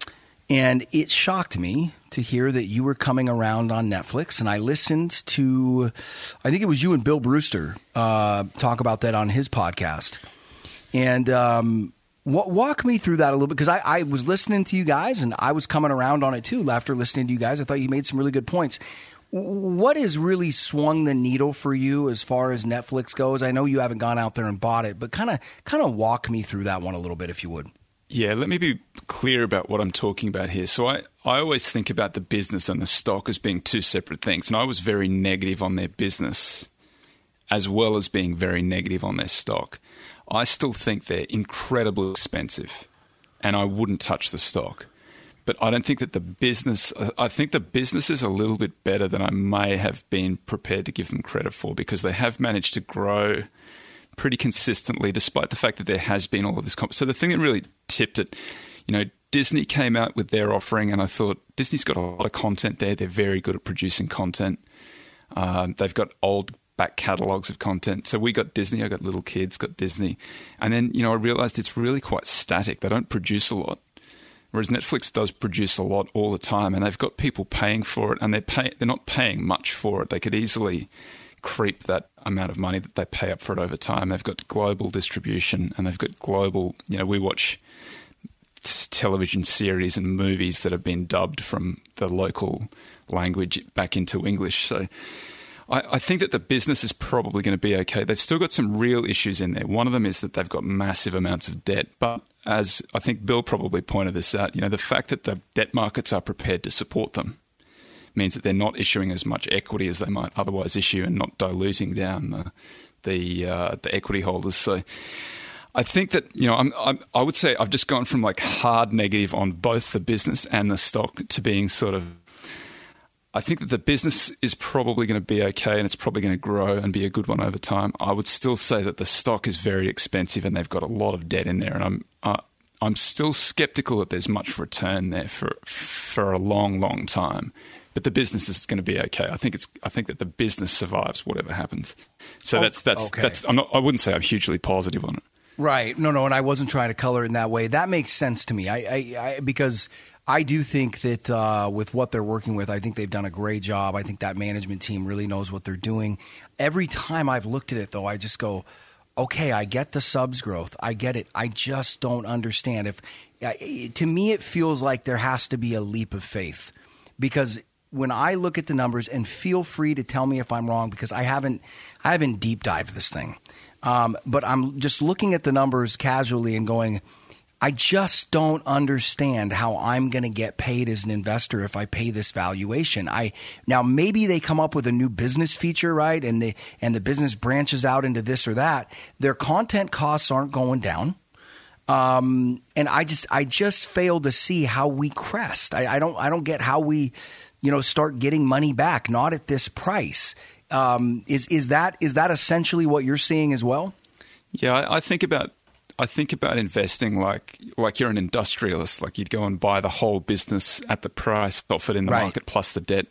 And it shocked me to hear that you were coming around on Netflix. And I listened to, I think it was you and Bill Brewster uh, talk about that on his podcast. And um, w- walk me through that a little bit, because I, I was listening to you guys and I was coming around on it too. After listening to you guys, I thought you made some really good points. What has really swung the needle for you as far as Netflix goes? I know you haven't gone out there and bought it, but kind of kind of walk me through that one a little bit, if you would. Yeah, let me be clear about what I'm talking about here. So I, I always think about the business and the stock as being two separate things. And I was very negative on their business as well as being very negative on their stock. I still think they're incredibly expensive and I wouldn't touch the stock. But I don't think that the business – I think the business is a little bit better than I may have been prepared to give them credit for, because they have managed to grow – pretty consistently, despite the fact that there has been all of this. Comp- so the thing that really tipped it, you know, Disney came out with their offering, and I thought Disney's got a lot of content there. They're very good at producing content. Um, they've got old back catalogs of content. So we got Disney. I got little kids, got Disney, and then you know I realized it's really quite static. They don't produce a lot, whereas Netflix does produce a lot all the time, and they've got people paying for it, and they're pay- they're not paying much for it. They could easily creep that amount of money that they pay up for it over time. They've got global distribution, and they've got global, you know, we watch t- television series and movies that have been dubbed from the local language back into English. So I, I think that the business is probably going to be okay. They've still got some real issues in there. One of them is that they've got massive amounts of debt. But as I think Bill probably pointed this out, you know, the fact that the debt markets are prepared to support them means that they're not issuing as much equity as they might otherwise issue, and not diluting down the the, uh, the equity holders. So I think that, you know, I'm, I'm, I would say I've just gone from like hard negative on both the business and the stock to being sort of, I think that the business is probably going to be okay, and it's probably going to grow and be a good one over time. I would still say that the stock is very expensive and they've got a lot of debt in there, and I'm uh, I'm still skeptical that there's much return there for for a long, long time. But the business is going to be okay. I think it's. I think that the business survives whatever happens. So oh, that's that's okay. that's. I'm not. I wouldn't say I'm hugely positive on it. Right. No. No. And I wasn't trying to color it in that way. That makes sense to me. I. I, I because I do think that uh, with what they're working with, I think they've done a great job. I think that management team really knows what they're doing. Every time I've looked at it, though, I just go, okay, I get the subs growth. I get it. I just don't understand. If to me, it feels like there has to be a leap of faith, because when I look at the numbers, and feel free to tell me if I'm wrong, because I haven't, I haven't deep dived this thing, um, but I'm just looking at the numbers casually and going, I just don't understand how I'm going to get paid as an investor if I pay this valuation. I now maybe they come up with a new business feature, right, and the and the business branches out into this or that. Their content costs aren't going down. Um, and I just I just fail to see how we crest. I, I don't I don't get how we, you know, start getting money back, not at this price. Um, is is that is that essentially what you're seeing as well? Yeah, I, I think about I think about investing like like you're an industrialist, like you'd go and buy the whole business at the price offered in the right. market plus the debt.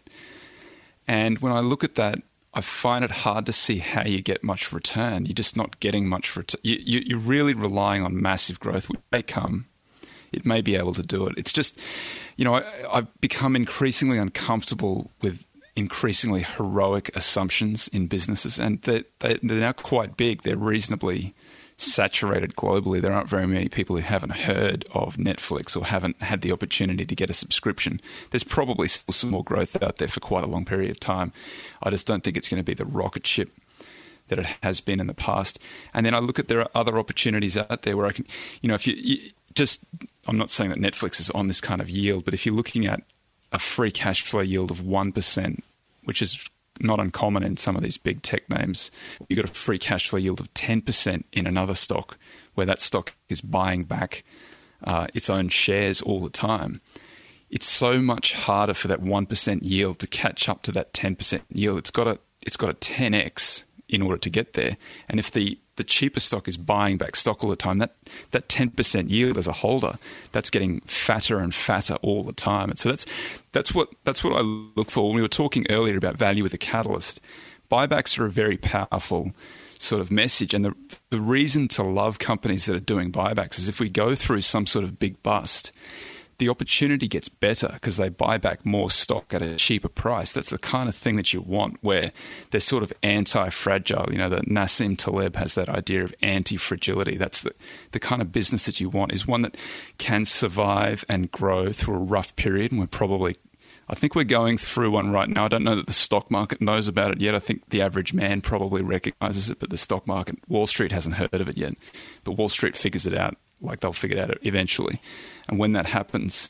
And when I look at that, I find it hard to see how you get much return. You're just not getting much return. You, you, you're really relying on massive growth, which may come. It may be able to do it. It's just, you know, I, I've become increasingly uncomfortable with increasingly heroic assumptions in businesses, and they're, they're now quite big. They're reasonably saturated globally. There aren't very many people who haven't heard of Netflix or haven't had the opportunity to get a subscription. There's probably still some more growth out there for quite a long period of time. I just don't think it's going to be the rocket ship that it has been in the past. And then I look at there are other opportunities out there where I can, you know, if you, you just, I'm not saying that Netflix is on this kind of yield, but if you're looking at a free cash flow yield of one percent, which is not uncommon in some of these big tech names, you've got a free cash flow yield of ten percent in another stock where that stock is buying back uh, its own shares all the time. It's so much harder for that one percent yield to catch up to that ten percent yield. It's got a, it's got a ten x in order to get there. And if the, the cheaper stock is buying back stock all the time, that, that ten percent yield as a holder, that's getting fatter and fatter all the time. And so that's that's what that's what I look for. When we were talking earlier about value with a catalyst, buybacks are a very powerful sort of message. And the, the reason to love companies that are doing buybacks is if we go through some sort of big bust, the opportunity gets better because they buy back more stock at a cheaper price. That's the kind of thing that you want, where they're sort of anti-fragile. You know, the Nassim Taleb has that idea of anti-fragility. That's the, the kind of business that you want, is one that can survive and grow through a rough period. And we're probably, I think we're going through one right now. I don't know that the stock market knows about it yet. I think the average man probably recognizes it, but the stock market, Wall Street hasn't heard of it yet. But Wall Street figures it out, like they'll figure it out eventually. And when that happens,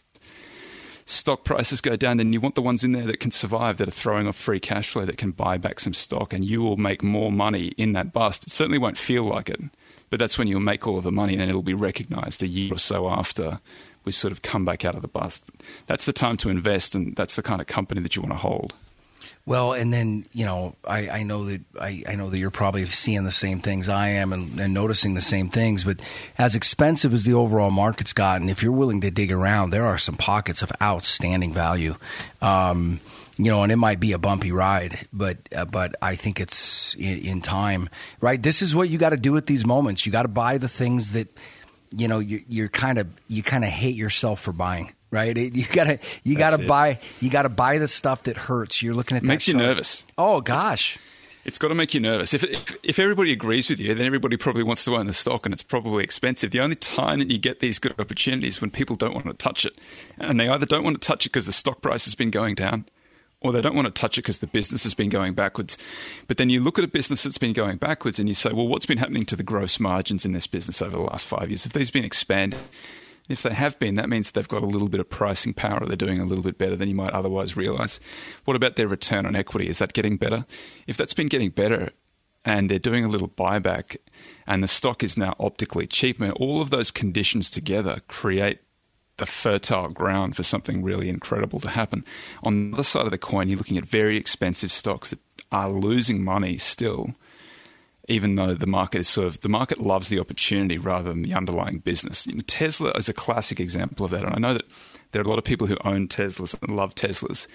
stock prices go down, then you want the ones in there that can survive, that are throwing off free cash flow, that can buy back some stock, and you will make more money in that bust. It certainly won't feel like it, but that's when you'll make all of the money, and then it'll be recognized a year or so after we sort of come back out of the bust. That's the time to invest, and that's the kind of company that you want to hold. Well, and then, you know, I, I know that I, I know that you're probably seeing the same things I am and, and noticing the same things. But as expensive as the overall market's gotten, if you're willing to dig around, there are some pockets of outstanding value. Um, you know, and it might be a bumpy ride, but uh, but I think it's in, in time, right? This is what you got to do at these moments. You got to buy the things that, you know, you, you're kind of you kind of hate yourself for buying. Right, you gotta you That's gotta it. buy you gotta buy the stuff that hurts. You're looking at that makes you stuff. nervous. Oh gosh, it's, it's got to make you nervous. If, if if everybody agrees with you, then everybody probably wants to own the stock, and it's probably expensive. The only time that you get these good opportunities is when people don't want to touch it, and they either don't want to touch it because the stock price has been going down, or they don't want to touch it because the business has been going backwards. But then you look at a business that's been going backwards, and you say, well, what's been happening to the gross margins in this business over the last five years? Have these been expanding? If they have been, that means they've got a little bit of pricing power. They're doing a little bit better than you might otherwise realize. What about their return on equity? Is that getting better? If that's been getting better and they're doing a little buyback and the stock is now optically cheap, I mean, all of those conditions together create the fertile ground for something really incredible to happen. On the other side of the coin, you're looking at very expensive stocks that are losing money still, even though the market is sort of, the market loves the opportunity rather than the underlying business. You know, Tesla is a classic example of that. And I know that there are a lot of people who own Teslas and love Teslas.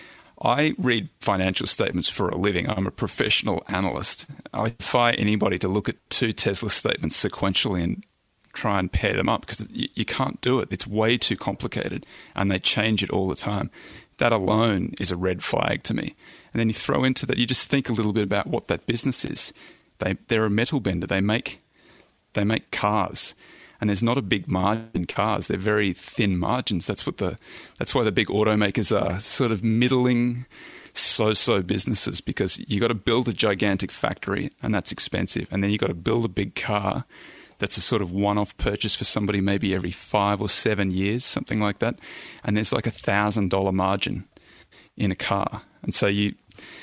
I read financial statements for a living. I'm a professional analyst. I defy anybody to look at two Tesla statements sequentially and try and pair them up, because you, you can't do it. It's way too complicated, and they change it all the time. That alone is a red flag to me. And then you throw into that, you just think a little bit about what that business is. They, they're a metal bender. They make they make cars, and there's not a big margin in cars. They're very thin margins. That's what the that's why the big automakers are sort of middling, so-so businesses, because you got to build a gigantic factory, and that's expensive, and then you got to build a big car. That's a sort of one-off purchase for somebody maybe every five or seven years, something like that. And there's like a thousand dollar margin in a car, and so you.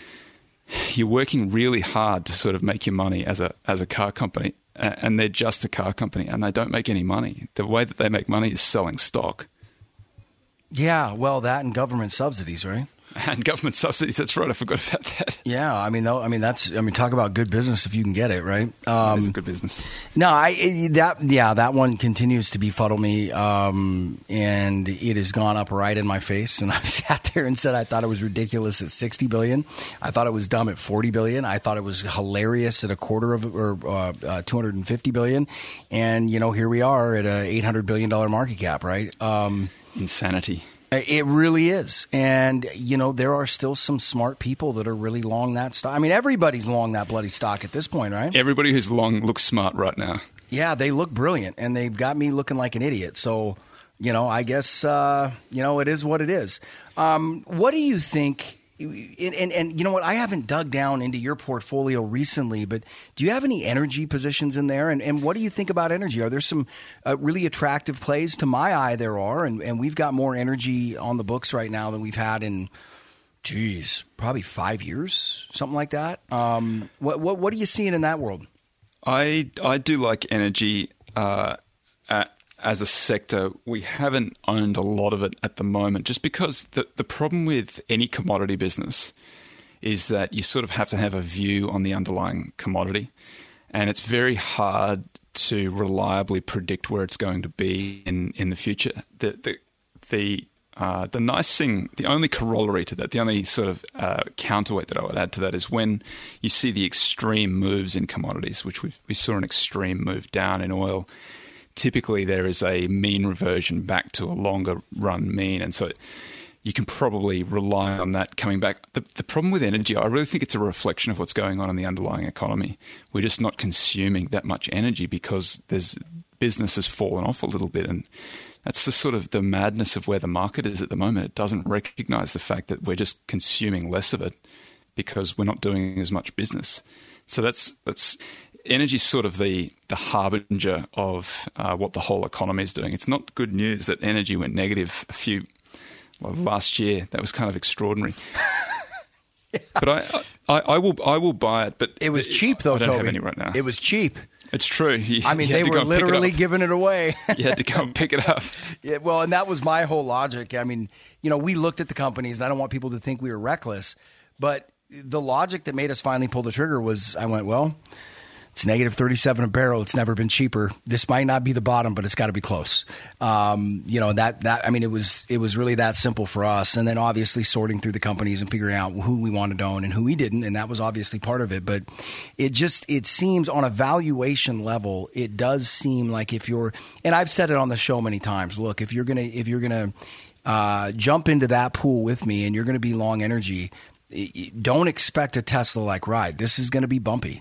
You're working really hard to sort of make your money as a as a car company, and they're just a car company, and they don't make any money. The way that they make money is selling stock. Yeah, well, that and government subsidies, right? And government subsidies. That's right. I forgot about that. Yeah, I mean, though, I mean that's. I mean, talk about good business if you can get it, right? Um, it's a good business. No, I it, that yeah, that one continues to befuddle me, um, and it has gone up right in my face. And I've sat there and said I thought it was ridiculous at sixty billion. I thought it was dumb at forty billion. I thought it was hilarious at a quarter of or uh, uh, two hundred and fifty billion. And you know, here we are at a eight hundred billion dollar market cap, right? Um, Insanity. It really is. And, you know, there are still some smart people that are really long that stock. I mean, everybody's long that bloody stock at this point, right? Everybody who's long looks smart right now. Yeah, they look brilliant, and they've got me looking like an idiot. So, you know, I guess, uh, you know, it is what it is. Um, what do you think, and, and, and you know what, I haven't dug down into your portfolio recently, but do you have any energy positions in there? And, and what do you think about energy? Are there some uh, really attractive plays? To my eye, there are, and, and we've got more energy on the books right now than we've had in, geez, probably five years, something like that. Um, what, what, what are you seeing in that world? I I do like energy uh, at, as a sector. We haven't owned a lot of it at the moment, just because the the problem with any commodity business is that you sort of have to have a view on the underlying commodity, and it's very hard to reliably predict where it's going to be in, in the future. The the the Uh, the nice thing, the only corollary to that, the only sort of uh, counterweight that I would add to that is when you see the extreme moves in commodities, which we we saw an extreme move down in oil. Typically, there is a mean reversion back to a longer run mean, and so you can probably rely on that coming back. The, the problem with energy, I really think it's a reflection of what's going on in the underlying economy. We're just not consuming that much energy because there's business has fallen off a little bit, and that's the sort of the madness of where the market is at the moment. It doesn't recognize the fact that we're just consuming less of it because we're not doing as much business. So that's that's energy, sort of the the harbinger of uh, what the whole economy is doing. It's not good news that energy went negative a few well, last year. That was kind of extraordinary. Yeah. But I, I I will I will buy it. But it was cheap though, I don't Toby. have any right now. It was cheap. It's true. You, I mean, they were literally it giving it away. You had to go and pick it up. Yeah, well, and that was my whole logic. I mean, you know, we looked at the companies, and I don't want people to think we were reckless, but the logic that made us finally pull the trigger was, I went, well, it's negative thirty-seven a barrel. It's never been cheaper. This might not be the bottom, but it's got to be close. Um, you know, that, that, I mean, it was, it was really that simple for us. And then obviously sorting through the companies and figuring out who we wanted to own and who we didn't. And that was obviously part of it. But it just, it seems on a valuation level, it does seem like if you're, and I've said it on the show many times, look, if you're going to, if you're going to uh, jump into that pool with me and you're going to be long energy, don't expect a Tesla-like ride. This is going to be bumpy.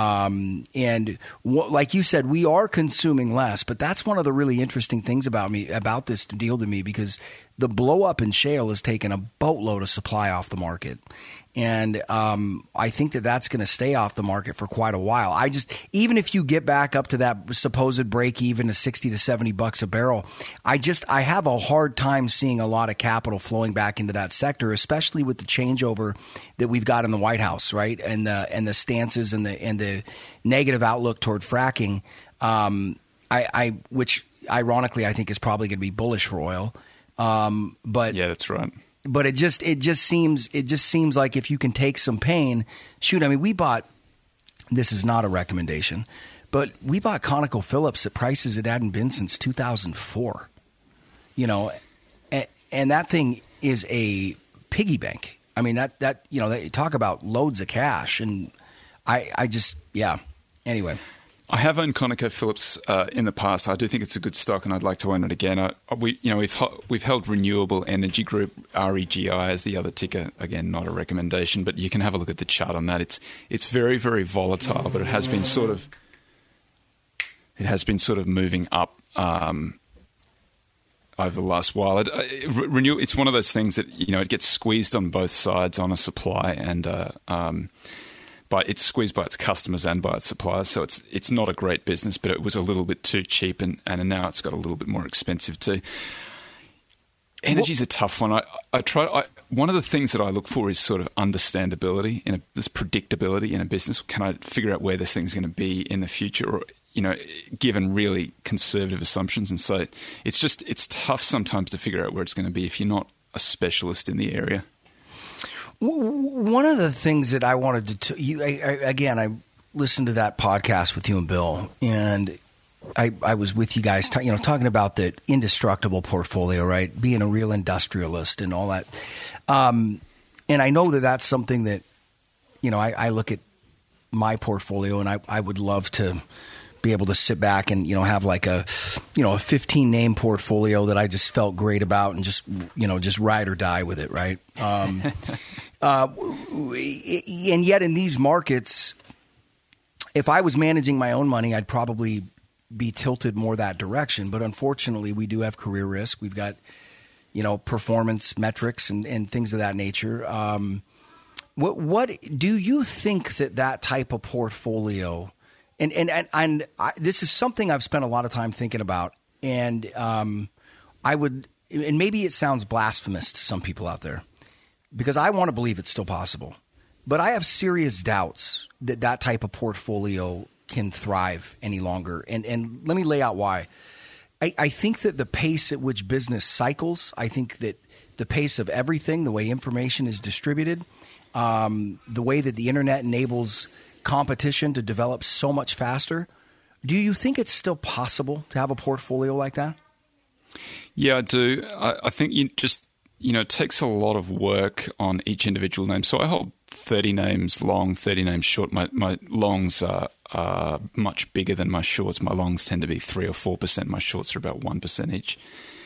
Um, and w- like you said, we are consuming less, but that's one of the really interesting things about me, about this deal to me, because the blow up in shale has taken a boatload of supply off the market. And um, I think that that's going to stay off the market for quite a while. I just, even if you get back up to that supposed break even to sixty to seventy bucks a barrel, I just, I have a hard time seeing a lot of capital flowing back into that sector, especially with the changeover that we've got in the White House, right? And the, and the stances and the, and the negative outlook toward fracking, um, I, I, which ironically I think is probably going to be bullish for oil. Um, but yeah, that's right. But it just it just seems it just seems like if you can take some pain, shoot. I mean, we bought. This is not a recommendation, but we bought ConocoPhillips at prices it hadn't been since two thousand four. You know, and, and that thing is a piggy bank. I mean, that that you know, they talk about loads of cash, and I I just yeah. Anyway. I have owned ConocoPhillips uh, in the past. I do think it's a good stock, and I'd like to own it again. I, we, you know, we've we've held Renewable Energy Group, R E G I, as the other ticker. Again, not a recommendation, but you can have a look at the chart on that. It's it's very very volatile, but it has been sort of it has been sort of moving up um, over the last while. It, it, renew, it's one of those things that you know it gets squeezed on both sides on a supply and. Uh, um, But it's squeezed by its customers and by its suppliers, so it's it's not a great business. But it was a little bit too cheap, and, and now it's got a little bit more expensive too. Energy's a tough one. I I try. I, one of the things that I look for is sort of understandability in a, this predictability in a business. Can I figure out where this thing's going to be in the future, or you know, given really conservative assumptions? And so it's just it's tough sometimes to figure out where it's going to be if you're not a specialist in the area. One of the things that I wanted to, t- you, I, I, again, I listened to that podcast with you and Bill, and I, I was with you guys, t- you know, talking about the indestructible portfolio, right? Being a real industrialist and all that. Um, and I know that that's something that, you know, I, I look at my portfolio, and I, I would love to be able to sit back and, you know, have like a, you know, a fifteen name portfolio that I just felt great about and just, you know, just ride or die with it. Right. Um, uh, and yet in these markets, if I was managing my own money, I'd probably be tilted more that direction. But unfortunately, we do have career risk. We've got, you know, performance metrics and, and things of that nature. Um, what what do you think that that type of portfolio, and and and, and I, this is something I've spent a lot of time thinking about, and um, I would, and maybe it sounds blasphemous to some people out there, because I want to believe it's still possible, but I have serious doubts that that type of portfolio can thrive any longer. And and let me lay out why. I, I think that the pace at which business cycles, I think that the pace of everything, the way information is distributed, um, the way that the internet enables competition to develop so much faster. Do you think it's still possible to have a portfolio like that? Yeah, I do. I, I think you just, you know, it takes a lot of work on each individual name. So I hold thirty names long, thirty names short. My, my longs are, are much bigger than my shorts. My longs tend to be three or four percent. My shorts are about one percent each.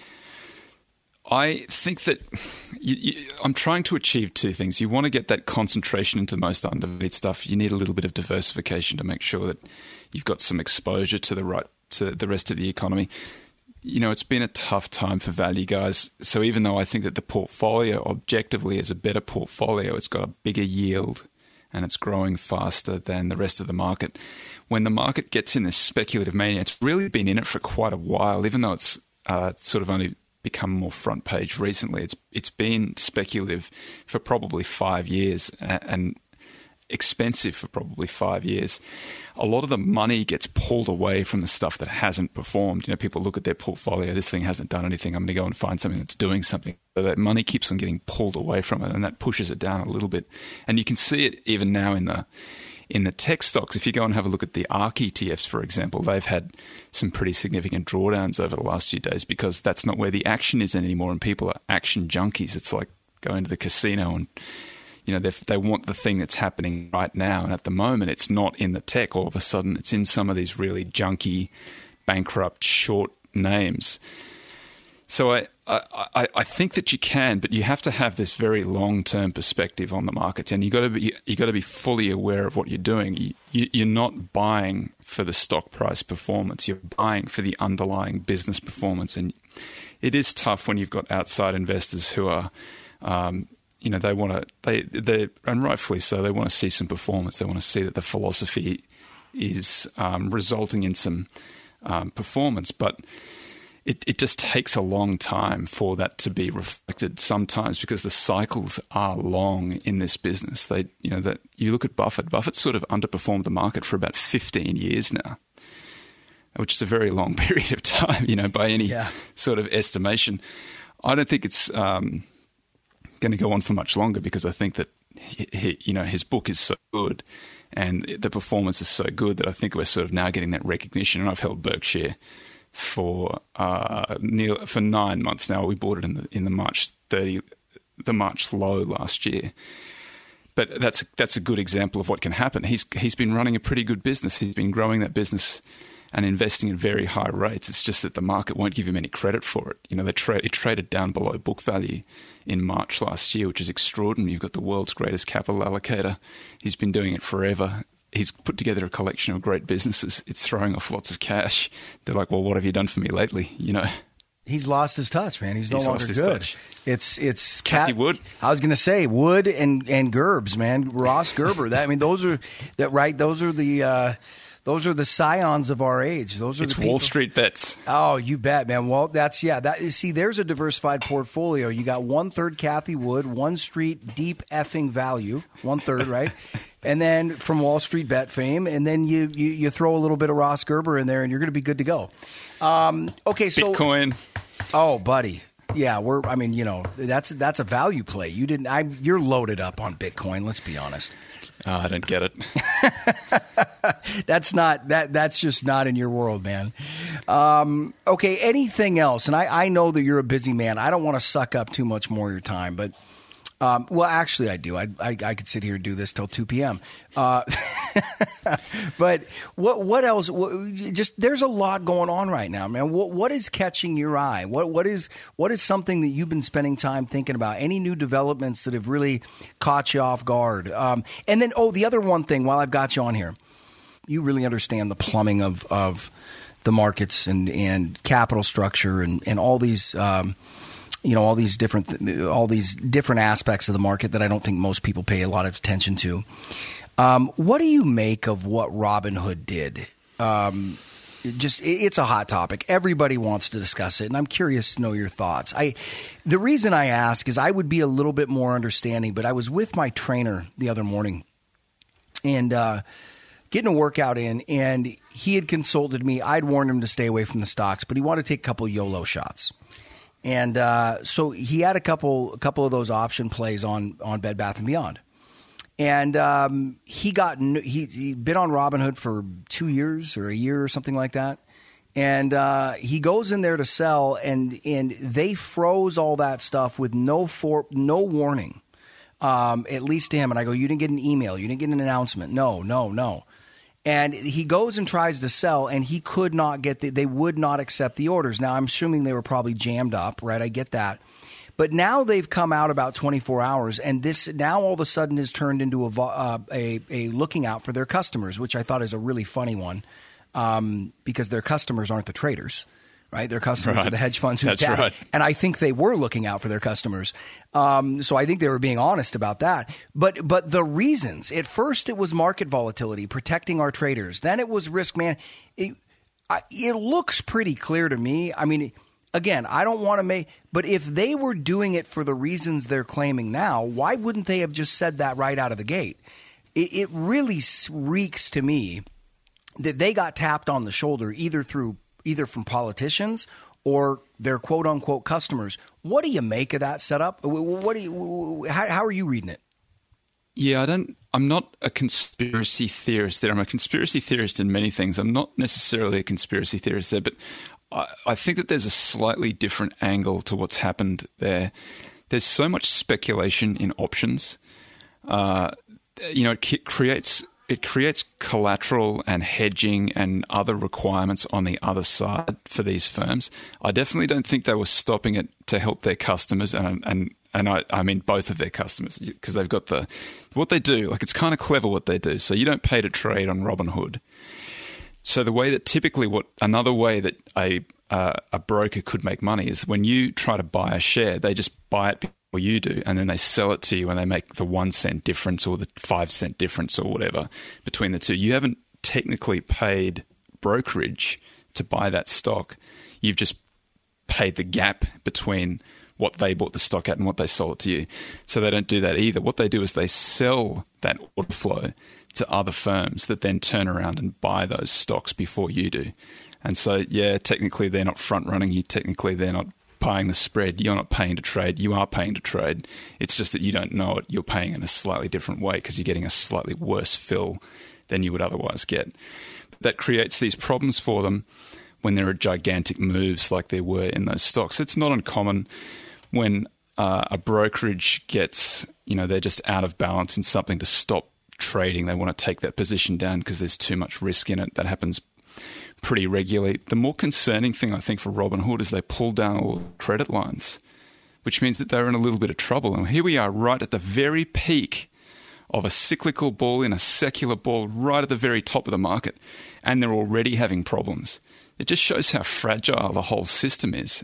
I think that you, you, I'm trying to achieve two things. You want to get that concentration into the most undervalued stuff. You need a little bit of diversification to make sure that you've got some exposure to the right to the rest of the economy. You know, it's been a tough time for value guys. So even though I think that the portfolio objectively is a better portfolio, it's got a bigger yield and it's growing faster than the rest of the market. When the market gets in this speculative mania, it's really been in it for quite a while, even though it's uh, sort of only become more front page recently. It's it's been speculative for probably five years and expensive for probably five years. A lot of the money gets pulled away from the stuff that hasn't performed. You know, people look at their portfolio, this thing hasn't done anything, I'm going to go and find something that's doing something. So that money keeps on getting pulled away from it, and that pushes it down a little bit. And you can see it even now in the in the tech stocks. If you go and have a look at the ARK E T Fs, for example, they've had some pretty significant drawdowns over the last few days because that's not where the action is anymore, and people are action junkies. It's like going to the casino and, you know, they they want the thing that's happening right now. And at the moment, it's not in the tech. All of a sudden, it's in some of these really junky, bankrupt, short names. So I, I, I think that you can, but you have to have this very long-term perspective on the markets, and you got to be you got to be fully aware of what you're doing. You, you, you're not buying for the stock price performance; you're buying for the underlying business performance. And it is tough when you've got outside investors who are, um, you know, they want to they they and rightfully so. They want to see some performance. They want to see that the philosophy is um, resulting in some um, performance, but It, it just takes a long time for that to be reflected sometimes because the cycles are long in this business. They, you know, that you look at Buffett. Buffett sort of underperformed the market for about fifteen years now, which is a very long period of time, you know, by any yeah. sort of estimation. I don't think it's um, going to go on for much longer because I think that, he, he, you know, his book is so good and the performance is so good that I think we're sort of now getting that recognition. And I've held Berkshire for uh, near, for nine months now. We bought it in the in the March thirty, the March low last year. But that's that's a good example of what can happen. He's he's been running a pretty good business. He's been growing that business and investing at very high rates. It's just that the market won't give him any credit for it. You know, they tra- it traded down below book value in March last year, which is extraordinary. You've got the world's greatest capital allocator. He's been doing it forever. He's put together a collection of great businesses. It's throwing off lots of cash. They're like, well, what have you done for me lately? You know, he's lost his touch, man. He's no he's longer lost his good. Touch. It's it's, it's Cathie Wood. I was going to say Wood and and Gerbs, man. Ross Gerber. That I mean, those are that right. Those are the uh, those are the scions of our age. Those are it's the people. Wall Street bets. Oh, you bet, man. Well, that's yeah. That you see, there's a diversified portfolio. You got one third Cathie Wood, one Street deep effing value, one third, right? And then from Wall Street bet fame, and then you, you, you throw a little bit of Ross Gerber in there, and you're going to be good to go. Um, okay, so Bitcoin. Oh, buddy, yeah, we're. I mean, you know, that's that's a value play. You didn't. I. You're loaded up on Bitcoin. Let's be honest. Oh, I don't get it. that's not that. That's just not in your world, man. Um, okay, anything else? And I, I know that you're a busy man. I don't want to suck up too much more of your time, but. Um, well, actually, I do. I, I I could sit here and do this till two p.m. Uh, but what what else? What, just there's a lot going on right now, man. What what is catching your eye? What what is what is something that you've been spending time thinking about? Any new developments that have really caught you off guard? Um, and then, oh, the other one thing. While I've got you on here, you really understand the plumbing of of the markets and, and capital structure and, and all these, um, you know, all these different all these different aspects of the market that I don't think most people pay a lot of attention to. Um, what do you make of what Robinhood did? Um, it just it's a hot topic. Everybody wants to discuss it, and I'm curious to know your thoughts. I, the reason I ask is I would be a little bit more understanding, but I was with my trainer the other morning, and uh, getting a workout in, and he had consulted me. I'd warned him to stay away from the stocks, but he wanted to take a couple YOLO shots. And uh, so he had a couple a couple of those option plays on, on Bed Bath and Beyond. And um, he got he he'd been on Robinhood for two years or a year or something like that. And uh, he goes in there to sell, and and they froze all that stuff with no for no warning, um, at least to him. And I go, you didn't get an email, you didn't get an announcement. No, no, no. And he goes and tries to sell, and he could not get the, they would not accept the orders. Now, I'm assuming they were probably jammed up, right? I get that. But now they've come out about twenty-four hours, and this now all of a sudden has turned into a, uh, a, a looking out for their customers, which I thought is a really funny one, um, because their customers aren't the traders. Right, their customers right. are the hedge funds who That's tap, right. and I think they were looking out for their customers. Um, so I think they were being honest about that. But but the reasons at first it was market volatility, protecting our traders. Then it was risk man. It, I, it looks pretty clear to me. I mean, again, I don't want to make, but if they were doing it for the reasons they're claiming now, why wouldn't they have just said that right out of the gate? It, it really reeks to me that they got tapped on the shoulder either through. either from politicians or their quote-unquote customers. What do you make of that setup? What do you? How, how are you reading it? Yeah, I don't. I'm not a conspiracy theorist there. I'm a conspiracy theorist in many things. I'm not necessarily a conspiracy theorist there, but I, I think that there's a slightly different angle to what's happened there. There's so much speculation in options. Uh, you know, it creates. It creates collateral and hedging and other requirements on the other side for these firms. I definitely don't think they were stopping it to help their customers, and and and I, I mean both of their customers, because they've got the what they do. Like, it's kind of clever what they do. So you don't pay to trade on Robinhood. So the way that typically what another way that a uh, a broker could make money is when you try to buy a share, they just buy it before you do, and then they sell it to you and they make the one cent difference or the five cent difference or whatever between the two. You haven't technically paid brokerage to buy that stock. You've just paid the gap between what they bought the stock at and what they sold it to you. So they don't do that either. What they do is they sell that order flow to other firms that then turn around and buy those stocks before you do. And so, yeah, technically they're not front running you. Technically they're not paying the spread. You're not paying to trade. You are paying to trade. It's just that you don't know it. You're paying in a slightly different way because you're getting a slightly worse fill than you would otherwise get. That creates these problems for them when there are gigantic moves like there were in those stocks. It's not uncommon when uh, a brokerage gets, you know, they're just out of balance in something to stop trading. They want to take that position down because there's too much risk in it. That happens pretty regularly. The more concerning thing, I think, for Robinhood is they pulled down all credit lines, which means that they're in a little bit of trouble. And here we are right at the very peak of a cyclical ball in a secular ball, right at the very top of the market, and they're already having problems. It just shows how fragile the whole system is.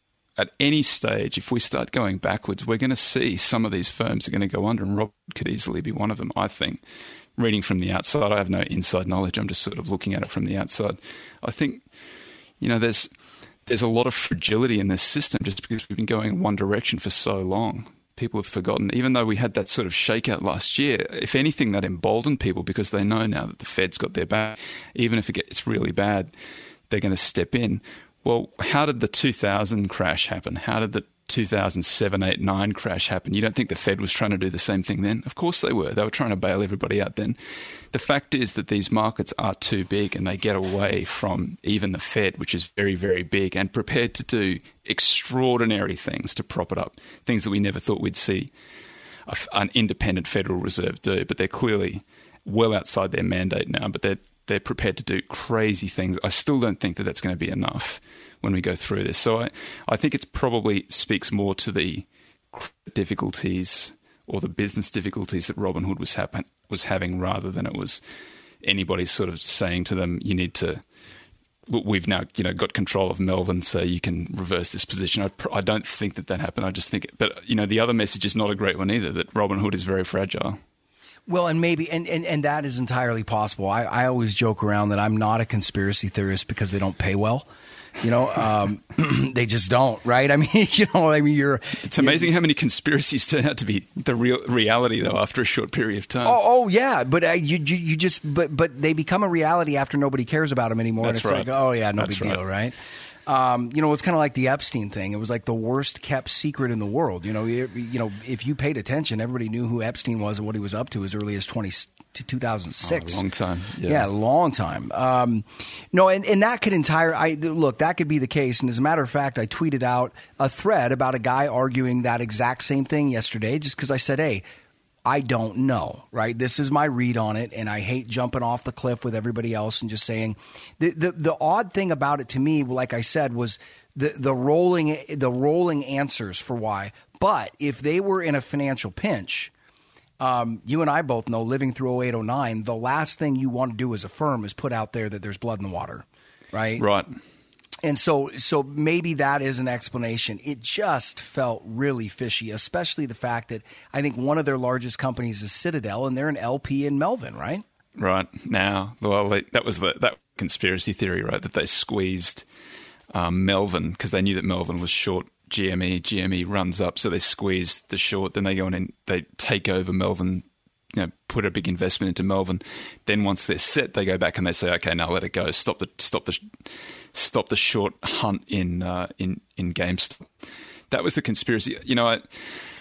At any stage, if we start going backwards, we're going to see some of these firms are going to go under, and Robinhood could easily be one of them, I think. Reading from the outside, I have no inside knowledge. I'm just sort of looking at it from the outside. I think, you know, there's there's a lot of fragility in this system just because we've been going in one direction for so long. People have forgotten, even though we had that sort of shakeout last year, if anything, that emboldened people because they know now that the Fed's got their back. Even if it gets really bad, they're going to step in. Well, how did the two thousand crash happen? How did the two thousand seven, eight, nine crash happen? You don't think the Fed was trying to do the same thing then? Of course they were. They were trying to bail everybody out then. The fact is that these markets are too big and they get away from even the Fed, which is very, very big and prepared to do extraordinary things to prop it up, things that we never thought we'd see a, an independent Federal Reserve do. But they're clearly well outside their mandate now, but they're they're prepared to do crazy things. I still don't think that that's going to be enough when we go through this. So I, I think it probably speaks more to the difficulties or the business difficulties that Robinhood was, happen, was having rather than it was anybody sort of saying to them, you need to we've now, you know, got control of Melvin, so you can reverse this position. I, pr- I don't think that that happened. I just think, but you know, the other message is not a great one either. That Robinhood is very fragile. Well, and maybe, and, and, and that is entirely possible. I, I always joke around that I'm not a conspiracy theorist because they don't pay well. You know, um, they just don't, right? I mean, you know, I mean, you're. It's amazing you're, how many conspiracies turn out to be the real reality, though, after a short period of time. Oh, oh yeah, but uh, you, you you just, but but they become a reality after nobody cares about them anymore. That's and it's right. like, oh yeah, no That's big right. deal, right? Um, you know, it's kind of like the Epstein thing. It was like the worst kept secret in the world. You know, you, you know, if you paid attention, everybody knew who Epstein was and what he was up to as early as twenty, two thousand six. Oh, a long time. Yeah, yeah long time. Um, no, and, and that could entire. I look, that could be the case. And as a matter of fact, I tweeted out a thread about a guy arguing that exact same thing yesterday, just because I said, hey, I don't know, right? This is my read on it, and I hate jumping off the cliff with everybody else and just saying the the, the odd thing about it to me, like I said, was the the rolling the rolling answers for why. But if they were in a financial pinch, um, you and I both know, living through oh eight, oh nine, the last thing you want to do as a firm is put out there that there's blood in the water, right? Right. And so so maybe that is an explanation. It just felt really fishy, especially the fact that I think one of their largest companies is Citadel, and they're an L P in Melvin, right? Right. Now, well, they, that was the that conspiracy theory, right, that they squeezed um, Melvin because they knew that Melvin was short G M E. G M E runs up, so they squeezed the short. Then they go in and they take over Melvin, you know, put a big investment into Melvin. Then once they're set, they go back and they say, okay, now let it go. Stop the stop the stop the short hunt in uh, in in GameStop. That was the conspiracy. You know, I,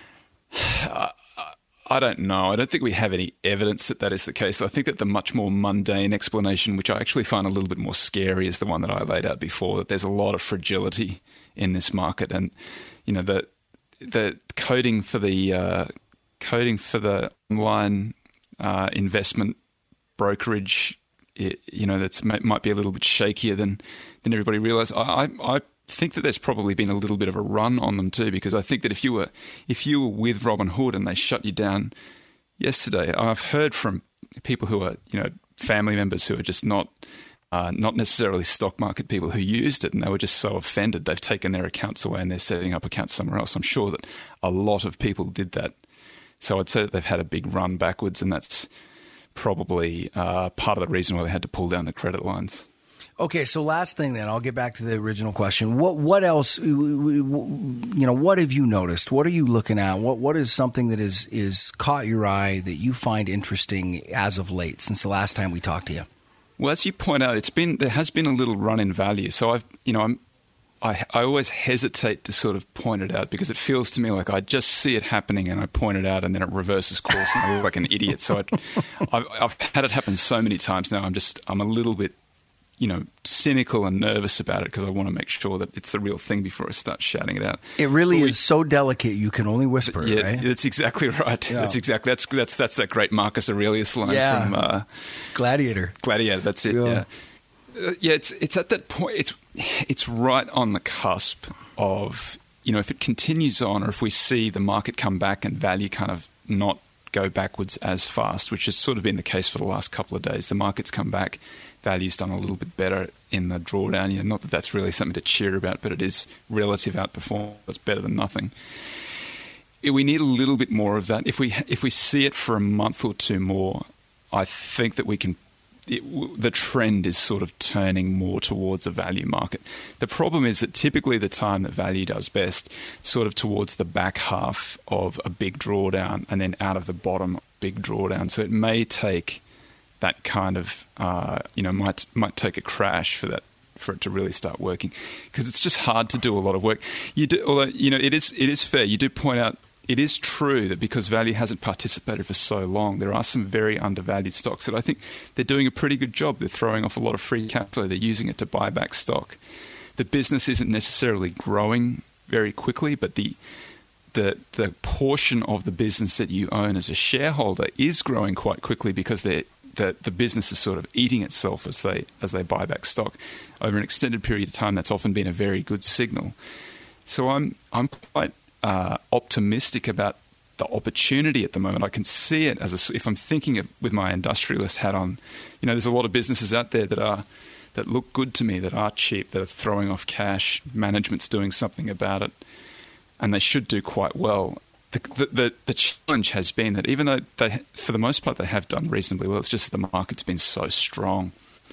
I I don't know. I don't think we have any evidence that that is the case. I think that the much more mundane explanation, which I actually find a little bit more scary, is the one that I laid out before. That there's a lot of fragility in this market, and you know the the coding for the uh, coding for the online uh, investment brokerage, it, you know, that's might be a little bit shakier than than everybody realizes. I, I I think that there's probably been a little bit of a run on them too, because I think that if you were if you were with Robinhood and they shut you down yesterday, I've heard from people who are, you know, family members who are just not uh, not necessarily stock market people who used it, and they were just so offended they've taken their accounts away and they're setting up accounts somewhere else. I'm sure that a lot of people did that. So I'd say that they've had a big run backwards, and that's probably uh, part of the reason why they had to pull down the credit lines. Okay, so last thing then, I'll get back to the original question. What what else, you know, what have you noticed? What are you looking at? What What is something that is, is caught your eye that you find interesting as of late, since the last time we talked to you? Well, as you point out, it's been there has been a little run in value. So I've, you know, I'm, I I always hesitate to sort of point it out because it feels to me like I just see it happening and I point it out and then it reverses course and I look like an idiot. So I'd, I've, I've had it happen so many times now. I'm just I'm a little bit, you know, cynical and nervous about it because I want to make sure that it's the real thing before I start shouting it out. It really we, is so delicate you can only whisper, yeah, right? That's exactly right. Yeah. That's exactly that's that's that's that great Marcus Aurelius line yeah. from uh, Gladiator. Gladiator. That's it. Yeah. Yeah. Uh, yeah, it's it's at that point. It's it's right on the cusp of, you know, if it continues on, or if we see the market come back and value kind of not go backwards as fast, which has sort of been the case for the last couple of days. The market's come back. Value's done a little bit better in the drawdown. You know, not that that's really something to cheer about, but it is relative outperformance. It's better than nothing. We need a little bit more of that. If we if we see it for a month or two more, I think that we can. It, the trend is sort of turning more towards a value market. The problem is that typically the time that value does best, sort of towards the back half of a big drawdown and then out of the bottom big drawdown. So it may take that kind of, uh, you know, might might take a crash for that for it to really start working, because it's just hard to do a lot of work. You do, although you know it is it is fair. You do point out. It is true that because value hasn't participated for so long, there are some very undervalued stocks that I think they're doing a pretty good job. They're throwing off a lot of free cash flow. They're using it to buy back stock. The business isn't necessarily growing very quickly, but the the the portion of the business that you own as a shareholder is growing quite quickly because they're the the business is sort of eating itself as they as they buy back stock over an extended period of time. That's often been a very good signal. So I'm I'm quite Uh, optimistic about the opportunity at the moment. I can see it as a, if I'm thinking of, with my industrialist hat on, you know, there's a lot of businesses out there that are that look good to me, that are cheap, that are throwing off cash. Management's doing something about it, and they should do quite well. The, the, the, the challenge has been that even though they, for the most part, they have done reasonably well, it's just the market's been so strong.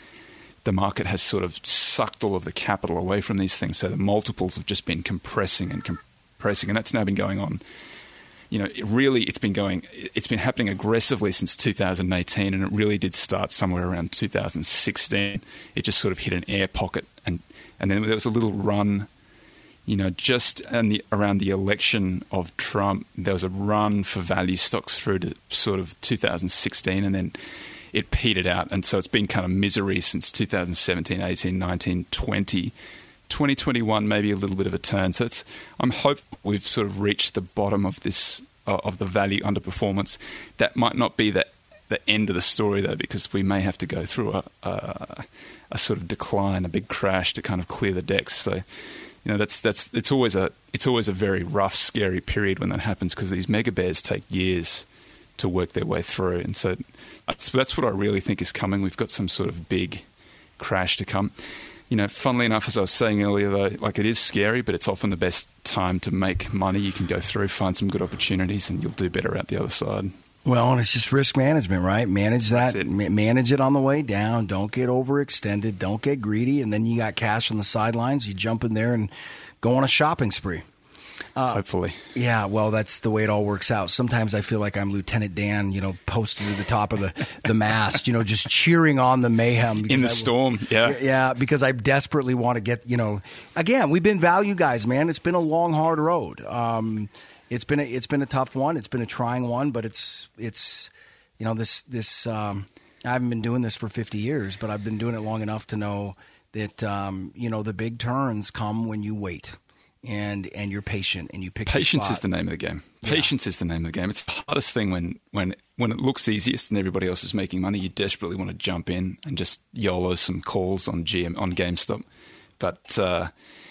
The market has sort of sucked all of the capital away from these things, so the multiples have just been compressing and compressing, and that's now been going on. You know, it really, it's been going, it's been happening aggressively since two thousand eighteen, and it really did start somewhere around two thousand sixteen. It just sort of hit an air pocket, and, and then there was a little run, you know, just in the, around the election of Trump, there was a run for value stocks through to sort of two thousand sixteen, and then it petered out, and so it's been kind of misery since two thousand seventeen, eighteen, nineteen, twenty. twenty twenty-one, maybe a little bit of a turn. So it's, I'm hoping we've sort of reached the bottom of this, uh, of the value underperformance. That might not be the, the end of the story, though, because we may have to go through a, a, a sort of decline, a big crash to kind of clear the decks. So, you know, that's that's it's always a it's always a very rough, scary period when that happens, because these mega bears take years to work their way through, and so that's, that's what I really think is coming. We've got some sort of big crash to come. You know, funnily enough, as I was saying earlier, though, like, it is scary, but it's often the best time to make money. You can go through, find some good opportunities, and you'll do better out the other side. Well, and it's just risk management, right? Manage that, it. Ma- manage it on the way down. Don't get overextended. Don't get greedy. And then you got cash on the sidelines. You jump in there and go on a shopping spree. Uh, Hopefully. Yeah, well, that's the way it all works out. Sometimes I feel like I'm Lieutenant Dan, you know, posted to the top of the, the mast, you know, just cheering on the mayhem. In the I, storm, yeah. Yeah, because I desperately want to get, you know, again, we've been value guys, man. It's been a long, hard road. Um, it's been a, it's been a tough one. It's been a trying one, but it's, it's you know, this, this um, I haven't been doing this for fifty years, but I've been doing it long enough to know that, um, you know, the big turns come when you wait. And and you're patient and you pick Patience your spot. is the name of the game. Patience yeah. is the name of the game. It's the hardest thing when, when, when it looks easiest and everybody else is making money. You desperately want to jump in and just YOLO some calls on G M on GameStop. But, uh,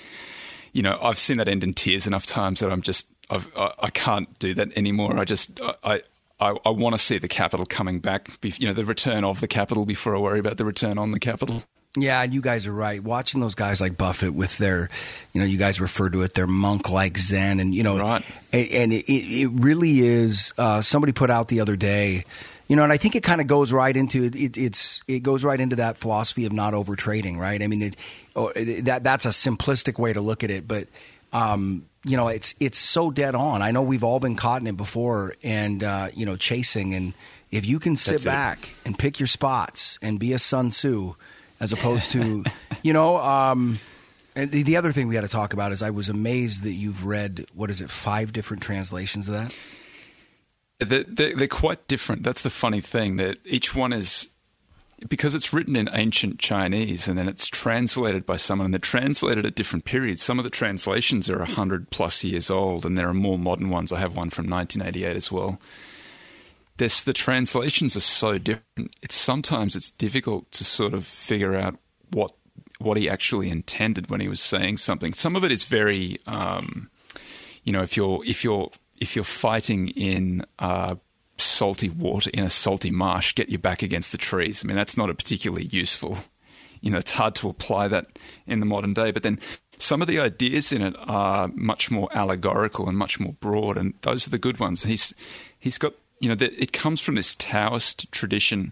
you know, I've seen that end in tears enough times that I'm just, I've, I, I can't do that anymore. I just, I, I, I want to see the capital coming back, you know, the return of the capital before I worry about the return on the capital. Yeah, and you guys are right. Watching those guys like Buffett with their, you know, you guys refer to it, their monk-like Zen, and you know, right. and, and it, it really is. Uh, somebody put out the other day, you know, and I think it kind of goes right into it. It's it goes right into that philosophy of not over trading, right? I mean, it, oh, that that's a simplistic way to look at it, but um, you know, it's it's so dead on. I know we've all been caught in it before, and uh, you know, chasing, and if you can sit that's back it. and pick your spots and be a Sun Tzu. As opposed to, you know, um, and the, the other thing we got to talk about is I was amazed that you've read, what is it, five different translations of that? They're, they're, they're quite different. That's the funny thing, that each one is, because it's written in ancient Chinese and then it's translated by someone, and they're translated at different periods. Some of the translations are one hundred plus years old, and there are more modern ones. I have one from nineteen eighty-eight as well. This, the translations are so different. It's sometimes it's difficult to sort of figure out what what he actually intended when he was saying something. Some of it is very, um, you know, if you're if you're if you're fighting in uh, salty water in a salty marsh, get your back against the trees. I mean, that's not a particularly useful. You know, it's hard to apply that in the modern day. But then some of the ideas in it are much more allegorical and much more broad, and those are the good ones. He's he's got. You know, it comes from this Taoist tradition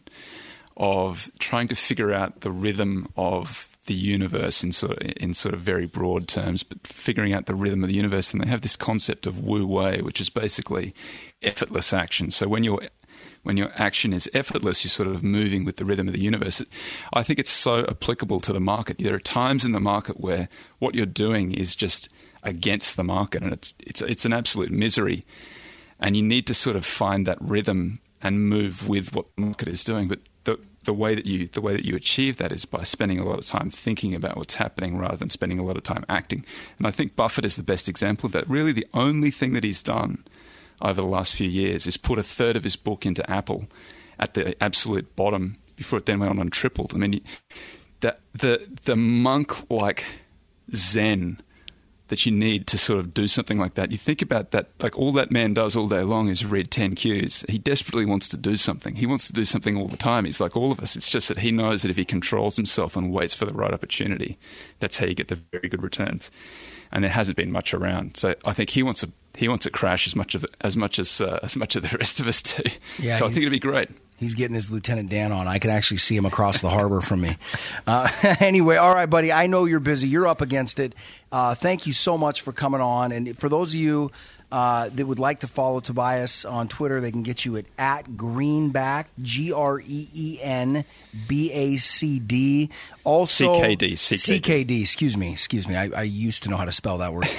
of trying to figure out the rhythm of the universe in sort of, in sort of very broad terms, but figuring out the rhythm of the universe. And they have this concept of Wu Wei, which is basically effortless action. So when your when your action is effortless, you're sort of moving with the rhythm of the universe. I think it's so applicable to the market. There are times in the market where what you're doing is just against the market, and it's it's it's an absolute misery. And you need to sort of find that rhythm and move with what the market is doing. But the the way that you the way that you achieve that is by spending a lot of time thinking about what's happening rather than spending a lot of time acting. And I think Buffett is the best example of that. Really, the only thing that he's done over the last few years is put a third of his book into Apple at the absolute bottom before it then went on and tripled. I mean, the the the monk-like Zen that you need to sort of do something like that. You think about that, like all that man does all day long is read ten Qs. He desperately wants to do something. He wants to do something all the time. He's like all of us. It's just that he knows that if he controls himself and waits for the right opportunity, that's how you get the very good returns. And there hasn't been much around. So I think he wants a he wants a crash as much of as much as uh, as much of the rest of us do. Yeah, so I think it'd be great. He's getting his Lieutenant Dan on. I can actually see him across the harbor from me. Uh, anyway, all right, buddy. I know you're busy. You're up against it. Uh, thank you so much for coming on. And for those of you uh, that would like to follow Tobias on Twitter, they can get you at, at Greenback, G R E E N B A C D. Also, C K D. C K D. C K D. Excuse me. Excuse me. I, I used to know how to spell that word.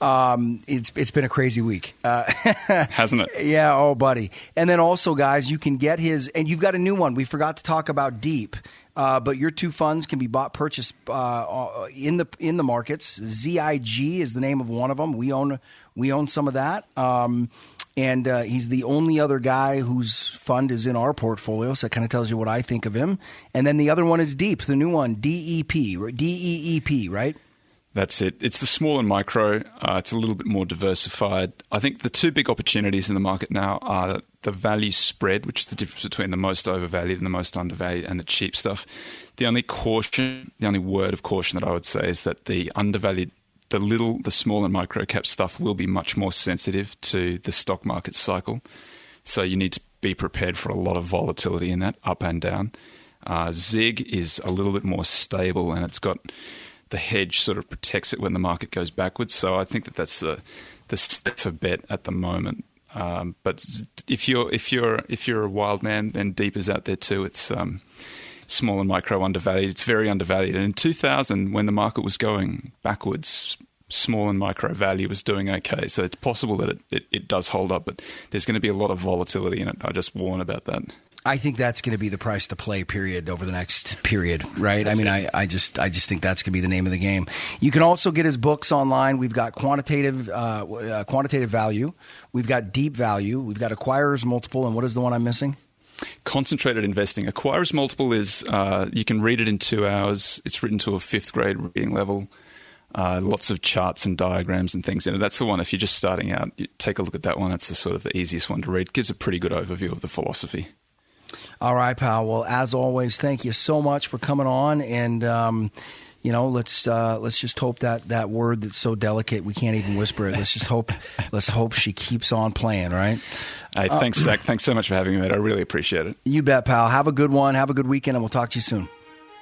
um, it's It's been a crazy week. Uh, Hasn't it? Yeah. Oh, buddy. And then also, guys, you can get his, and you've got a new one. We forgot to talk about Deep. Uh, but your two funds can be bought, purchased uh, in the in the markets. Z I G is the name of one of them. We own we own some of that, um, and uh, he's the only other guy whose fund is in our portfolio. So that kind of tells you what I think of him. And then the other one is Deep, the new one, D E P, D E E P, right? That's it. It's the small and micro. Uh, it's a little bit more diversified. I think the two big opportunities in the market now are the value spread, which is the difference between the most overvalued and the most undervalued, and the cheap stuff. The only caution, the only word of caution that I would say is that the undervalued, the little, the small and micro cap stuff will be much more sensitive to the stock market cycle. So you need to be prepared for a lot of volatility in that, up and down. Uh, Zig is a little bit more stable, and it's got the hedge sort of protects it when the market goes backwards. So I think that that's the the safer bet at the moment. Um, but if you're if you're if you're a wild man, then Deep is out there too. It's um, small and micro undervalued. It's very undervalued. And in two thousand, when the market was going backwards, small and micro value was doing okay. So it's possible that it, it, it does hold up, but there's going to be a lot of volatility in it. I just warn about that. I think that's going to be the price to play period over the next period, right? That's I mean, I, I just I just think that's going to be the name of the game. You can also get his books online. We've got quantitative uh, uh, quantitative value. We've got deep value. We've got acquirer's multiple. And what is the one I'm missing? Concentrated investing. Acquirer's multiple is uh, you can read it in two hours. It's written to a fifth grade reading level. Uh, lots of charts and diagrams and things in it. That's the one, if you're just starting out, you take a look at that one. That's the sort of the easiest one to read. It gives a pretty good overview of the philosophy. All right, pal. Well, as always, thank you so much for coming on, and um, you know, let's uh, let's just hope that that word that's so delicate we can't even whisper it. Let's just hope let's hope she keeps on playing, right? Hey, thanks, uh, Zach. Thanks so much for having me, mate. I really appreciate it. You bet, pal. Have a good one. Have a good weekend, and we'll talk to you soon.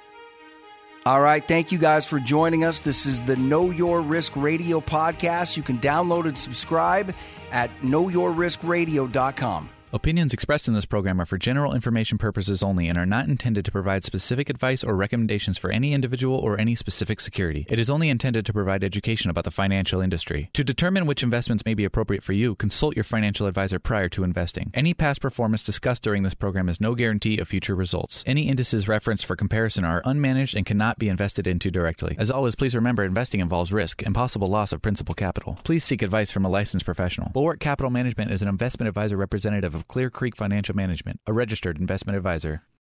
All right. Thank you guys for joining us. This is the Know Your Risk Radio podcast. You can download and subscribe at know your risk radio dot com. Opinions expressed in this program are for general information purposes only and are not intended to provide specific advice or recommendations for any individual or any specific security. It is only intended to provide education about the financial industry. To determine which investments may be appropriate for you, consult your financial advisor prior to investing. Any past performance discussed during this program is no guarantee of future results. Any indices referenced for comparison are unmanaged and cannot be invested into directly. As always, please remember investing involves risk and possible loss of principal capital. Please seek advice from a licensed professional. Bulwark Capital Management is an investment advisor representative of Clear Creek Financial Management, a registered investment advisor.